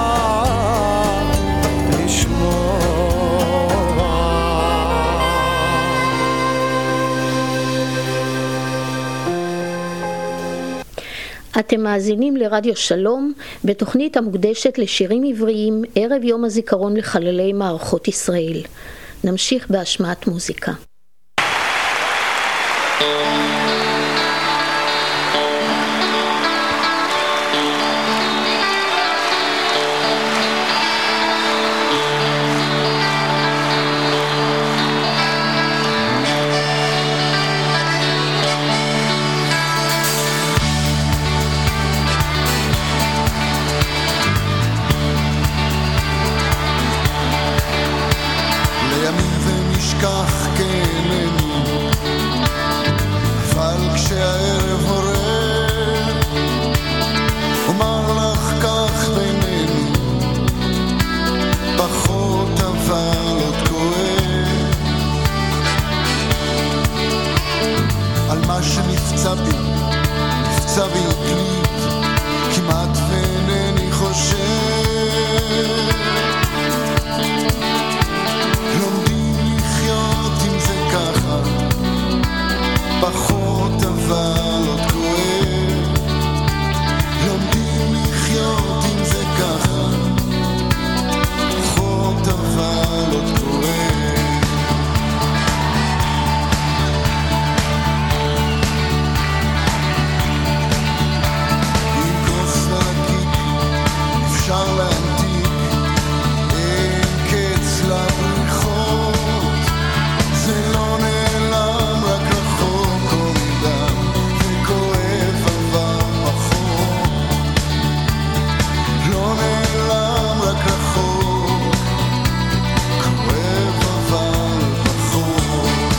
אתם מאזינים לרדיו שלום בתוכנית המוקדשת לשירים עבריים ערב יום הזיכרון לחללי מערכות ישראל. נמשיך בהשמעת מוזיקה. שנפצע בי, נפצע בי הקליט, כמעט ואינני חושב. לומדים לחיות עם זה ככה, פחות אבל עוד כואב. לומדים לחיות עם זה ככה, פחות אבל עוד כואב. עם כוס להגיק אפשר להנתיק, אין קץ לבריחות, זה לא נעלם רק רחוק או מדם, וכואב אבל פחות. לא נעלם רק רחוק, כואב אבל פחות.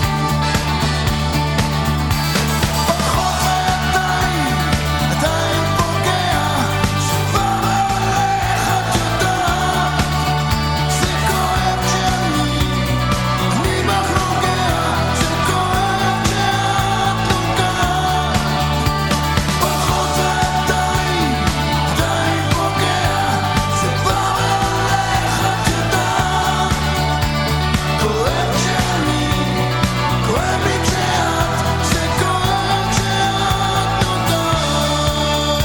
פחות ועדיין, עדיין פוגע, שבא והולך את יודעת, זה כואב כשאני, אני בך נוגע, זה כואב כשאת נוגעת. פחות ועדיין, עדיין פוגע, זה בא והולך את יודעת, כואב כשאני, כואב לי כשאת, זה כואב כשאת נוגעת.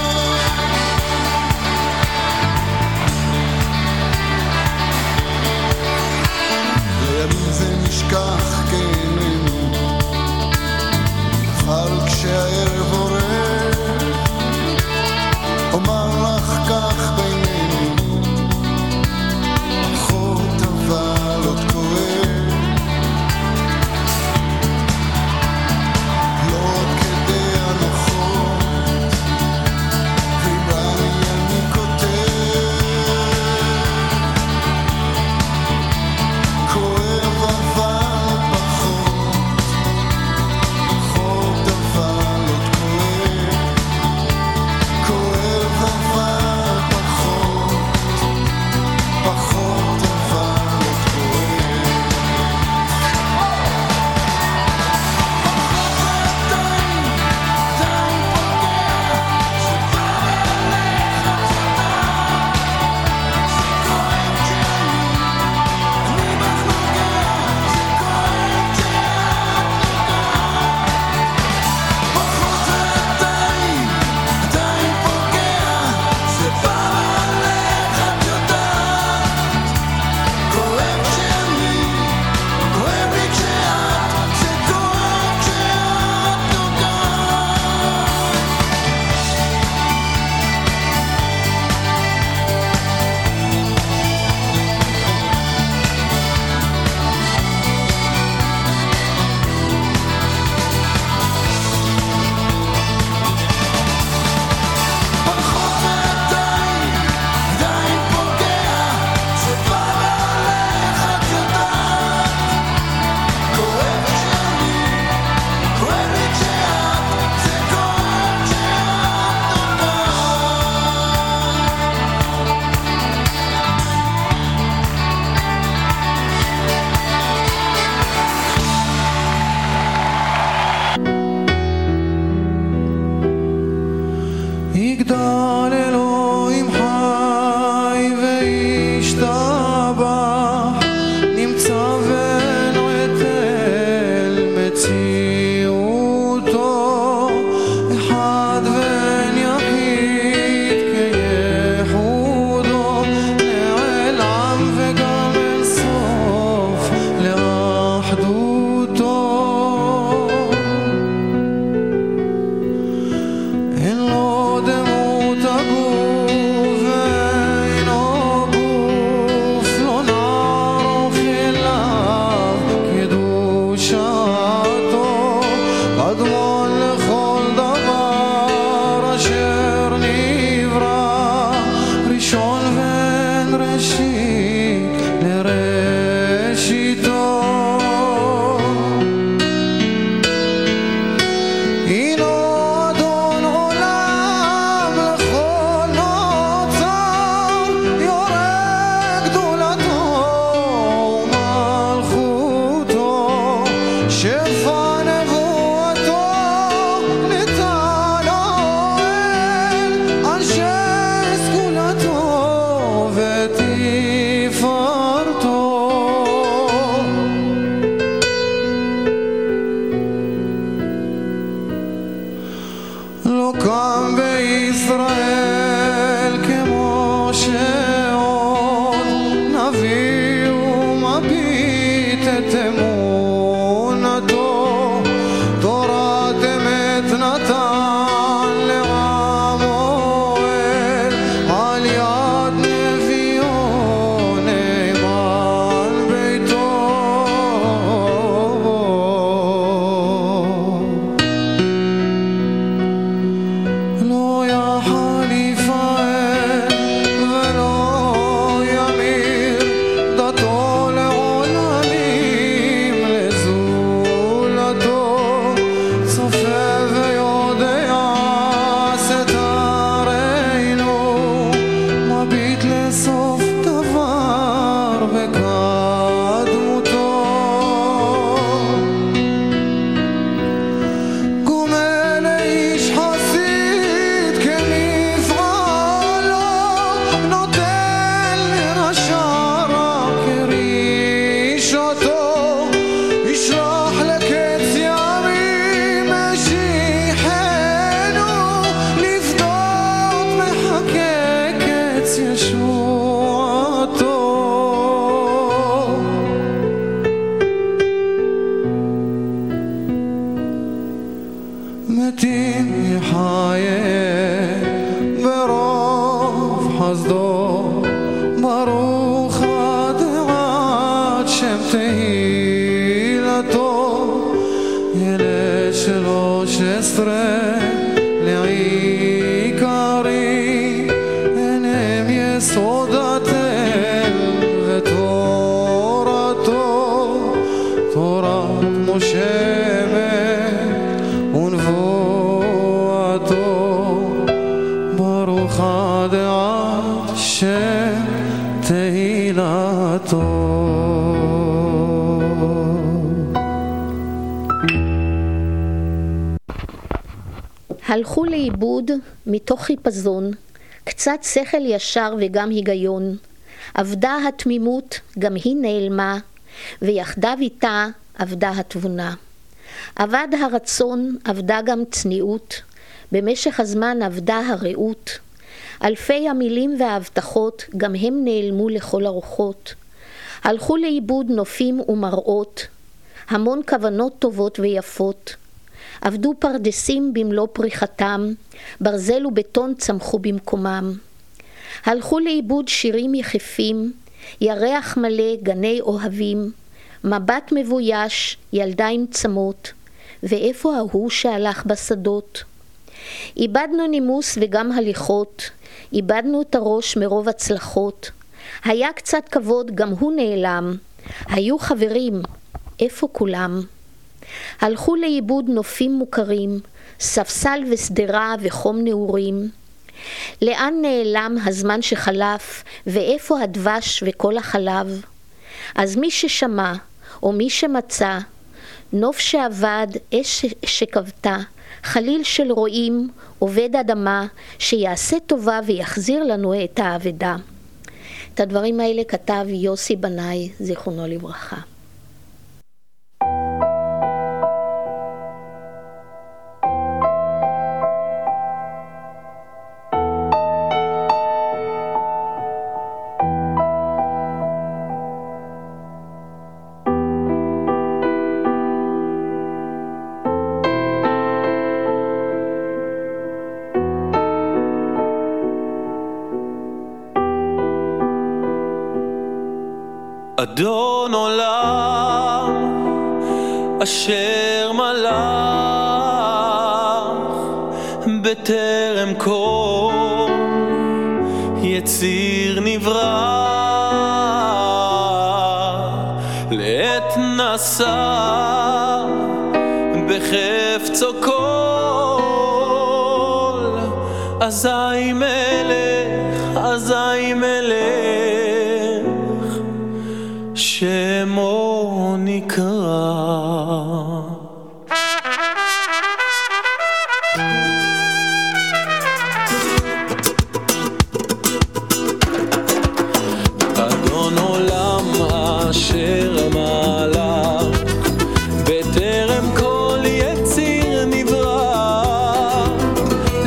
לימים זה נשכח כאיננו, אבל כשהערב עורר, אומר לך כך בינינו, פחות אבל עוד כואב. לא עוד כדי הנוחות, ואם רע לי אני כותב, כואב אבל פחות, פחות אבל עוד כואב. כואב אבל פחות, פחות אבל עוד כואב. עדיין, עדיין פוגע, שבא והולך את יודעת, זה כואב כשאני, אני בך נוגע, זה כואב כשאת נוגעת. פחות ועדיין, עדיין פוגע, זה בא והולך את יודעת, כואב כשאני, כואב לי כשאת, זה כואב כשאת נוגעת. פחות ועדיין, עדיין פוגע, זה בא והולך את יודעת, כואב כשאני, כואב לי כשאת, זה כואב כשאת נוגעת. יגדל אלוהים חי וישתבח, נמצא ונועד אל מציאותו, אחד ואין יחיד כייחודו, לעולם וגם אין סוף לאחדותו. אין לו דמות הגוף לא קם בישראל כמו שעוד נביא ומביט את אמונתו, תורת אמת נתן לעמואל, על יד נביאו נאמן ביתו. לא יחליף האל ולא ימיר דתו לעולמים לזולתו, צופה ויודע סתרנו, מביט לסוף דבר בקדמותו. גומל לאיש חסיד כמפעלו, נותן לרשע רק כרישתו, ישלח לקץ ימים משיחנו, לפדות מחכה קץ ישועתו. מתים יחיה ברוב חסדו, ברוך עד עד שם תהילתו. ילד שלוש עשרה לעיקרי, הnem יסוד התל ותורתו, תורת משה ונבואתו, ברוך עד עד שם תהילתו. הלכו לאיבוד מתוך חיפזון, קצת שכל ישר וגם היגיון. עבדה התמימות, גם היא נעלמה, ויחדיו איתה עבדה התבונה. עבד הרצון, עבדה גם צניעות, במשך הזמן עבדה הרעות. אלפי המילים וההבטחות, גם הם נעלמו לכל הרוחות. הלכו לאיבוד נופים ומראות, המון כוונות טובות ויפות. עבדו פרדסים במלוא פריחתם, ברזל ובטון צמחו במקומם. הלכו לאיבוד שירים יחפים, ירח מלא גני אוהבים, מבט מבויש, ילדיים צמות, ואיפה ההוא שהלך בשדות? איבדנו נימוס וגם הליכות, איבדנו את הראש מרוב הצלחות. היה קצת כבוד, גם הוא נעלם. היו חברים, איפה כולם? הלכו לאיבוד נופים מוכרים, ספסל ושדרה וחום נעורים. לאן נעלם הזמן שחלף, ואיפה הדבש וכל החלב? אז מי ששמע, או מי שמצא, נוף שעבד, אש שכבתה, חליל של רועים, עובד אדמה, שיעשה טובה ויחזיר לנו את העבדה. את הדברים האלה כתב יוסי בנאי, זיכרונו לברכה. אדון עולם אשר מלך בטרם כל יציר נברא, לעת נשא בחפצו כל, אזי מלך, אזי מלך שמו נקרא. אדון עולם אשר מלך בטרם כל יציר נברא,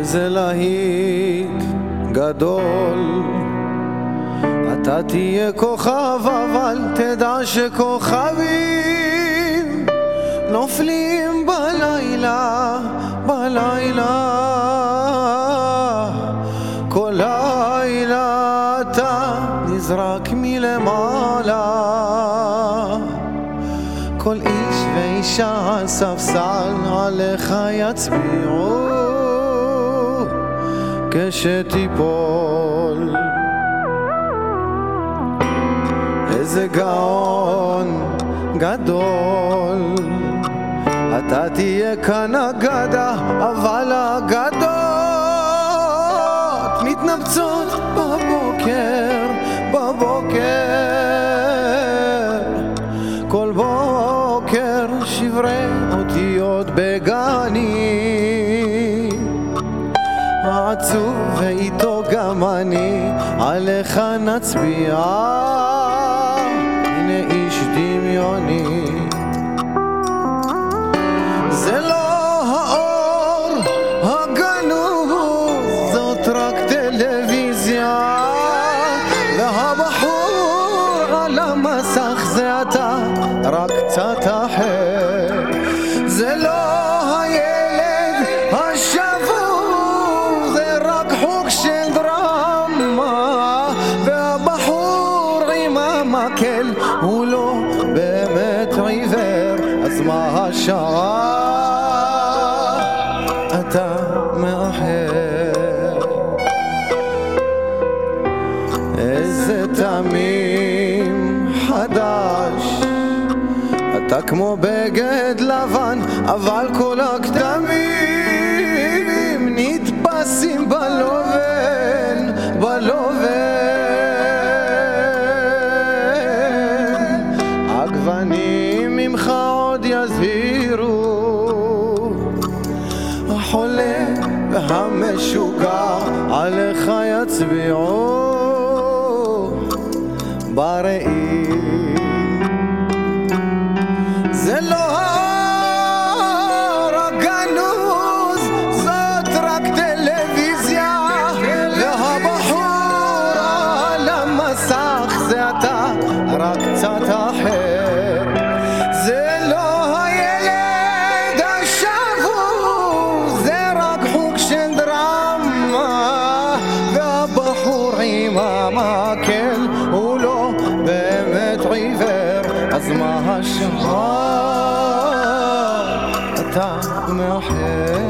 זה להיט גדול, אתה תהיה כוכב, אבל תדע שכוכבים נופלים בלילה, בלילה. כל לילה אתה נזרק מלמעלה, כל איש ואישה על ספסל עליך יצביעו כשתיפול. איזה גאון גדול, אתה תהיה כאן אגדה, אבל האגדות מתנפצות בבוקר, בבוקר. כל בוקר שברי אותיות בגני, העצוב ואיתו גם אני, עליך נצביע, הנה איש דמיוני. זה לא האור הגנוז, זאת רק טלוויזיה, והבחור על המסך זה אתה, רק קצת אחר. זה לא הילד השבור, זה רק חוג של דרמה, והבחור עם המקל הוא לא באמת עיוור. אז מה השעה אתה מאחר? איזה תמים חדש, אתה כמו בגד לבן, אבל כל הכתמים נתפסים בלובן, בלובן. הגוונים ממך עוד יזהירו, החולה והמשוגע עליך יצביעו בראי. זה לא האור הגנוז, זאת רק טלוויזיה, והבחור על המסך זה אתה, רק קצת אחר. זה לא הילד השבור, זה רק חוג של דרמה, והבחור עם המקל הוא לא באמת עיוור. אז מה השעה אתה מאחר?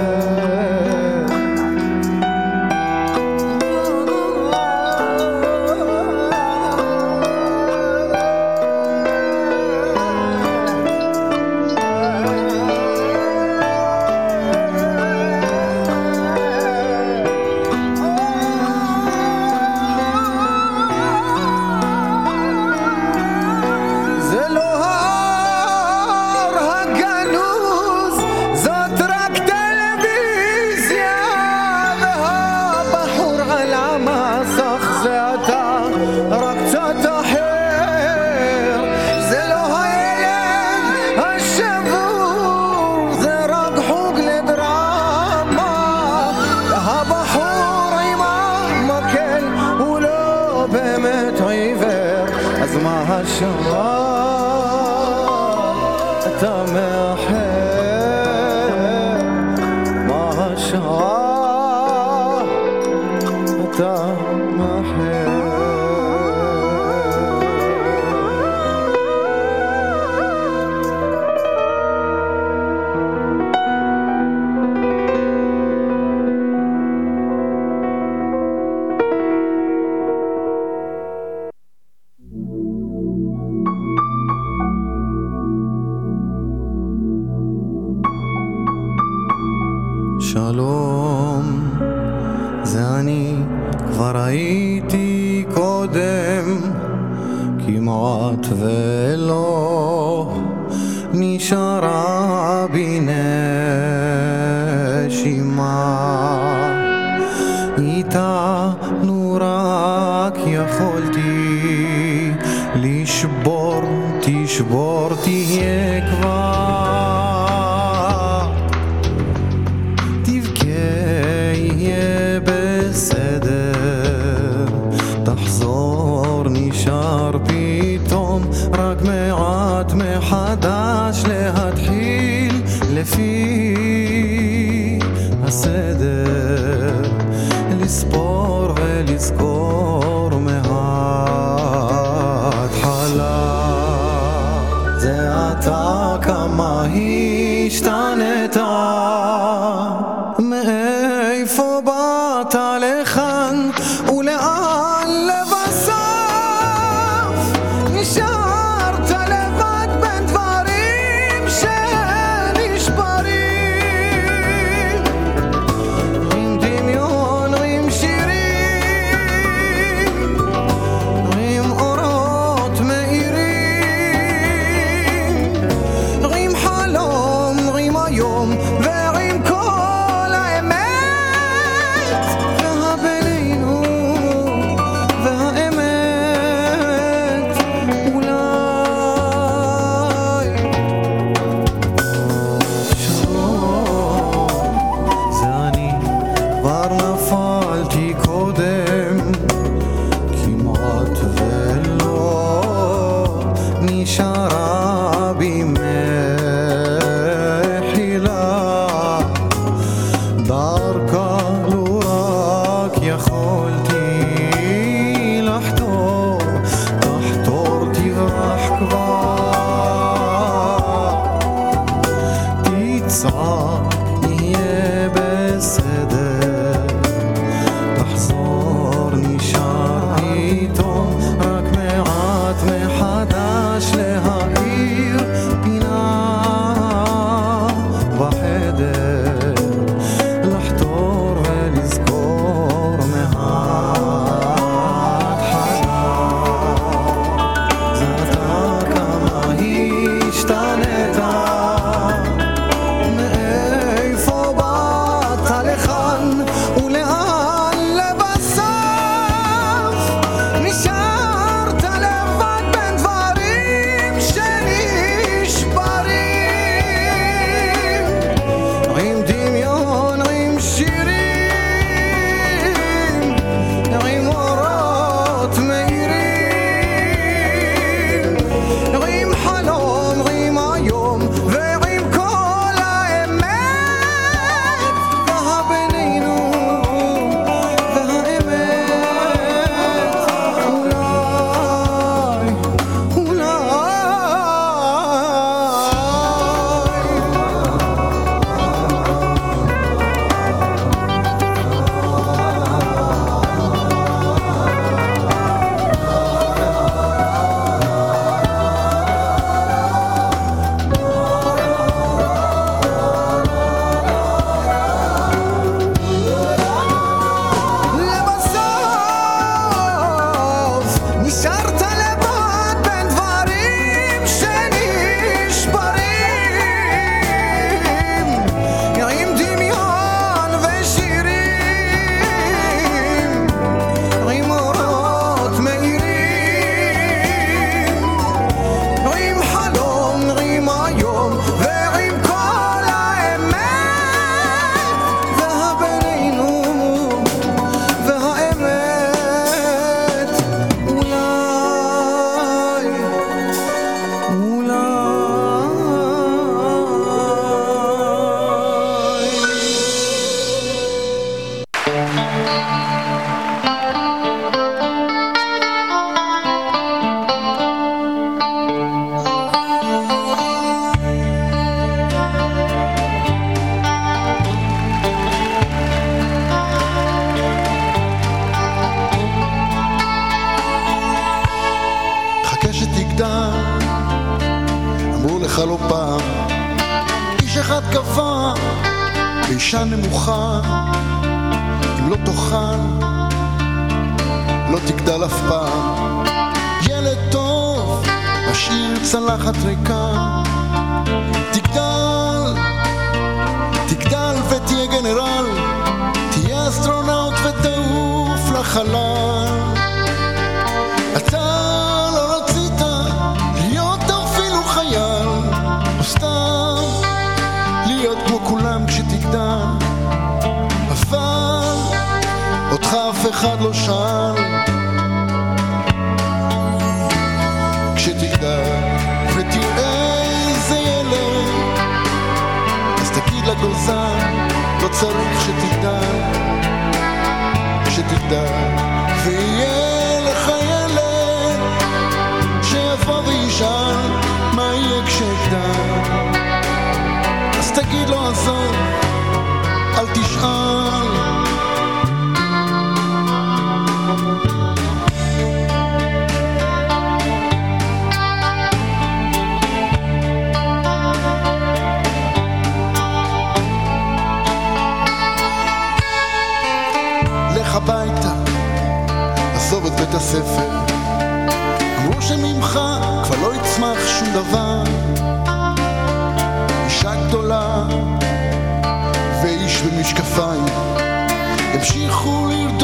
אתה מאחר? מה השעה אתה מאחר? שלום, זה אני, כבר הייתי קודם, כמעט ולא נשארה בי נשימה. איתה לו רק יכולתי לשבור, תשבור תהיה כבר, תבכה נתחיל לפי הסדר, לספור ולזכור מההתחלה. זה אתה כמה השתנית, מאיפה באת לכאן ולאן לבסוף נשארת לבד בין דברים שנשברים, עם דמיון, עם שירים, עם אורות מאירים, עם חלום, עם היום ועם כל האמת והבינינו והאמת. אולי שלום, זה אני כבר נפלתי קודם, כמעט ולא נשארה בי מחילה, דרכה לו רק יכולתי לחתור, תחתור תברח כבר, תצעק יהיה בסדר, תחזור נשאר איתו רק מעט מחדש להאיר פינה בחדר, לחתור ולזכור מההתחלה. זה אתה כמה השתנית, מאיפה באת לכאן ולאן לבסוף נשארת לבד בין דברים שנשברים, עם דמיון, עם שירים, עם אורות מאירים, עם חלום, עם היום ועם כל האמת והבינינו והאמת. אולי, אולי לבסוף נשארת לבד בין דברים שנשברים, עם דמיון ושירים, עם אורות מאירים, עם חלום, עם היום ועם כל האמת והבינינו והאמת. אולי, חכה שתגדל, אמרו לך לא פעם, איש אחד קבע באישה נמוכה, אם לא תאכל לא תגדל אף פעם. ילד טוב משאיר צלחת ריקה, תגדל, תגדל ותהיה גנרל, תהיה אסטרונאוט ותעוף לחלל. אתה לא רצית להיות אפילו חייל, או סתם להיות כמו כולם כשתגדל, אבל אותך אף אחד לא שאל. כשתגדל ותראה איזה ילד הגוזן, לא צריך שתדע, שתדע. ויהיה לך ילד שיבוא וישאל מה יהיה כשגדל, אז תגיד לו עזוב, אל תשאל. לך הביתה, עזוב את בית הספר, אמרו שממך כבר לא יצמח שום דבר. אישה גדולה ואיש במשקפיים המשיכו לרדוף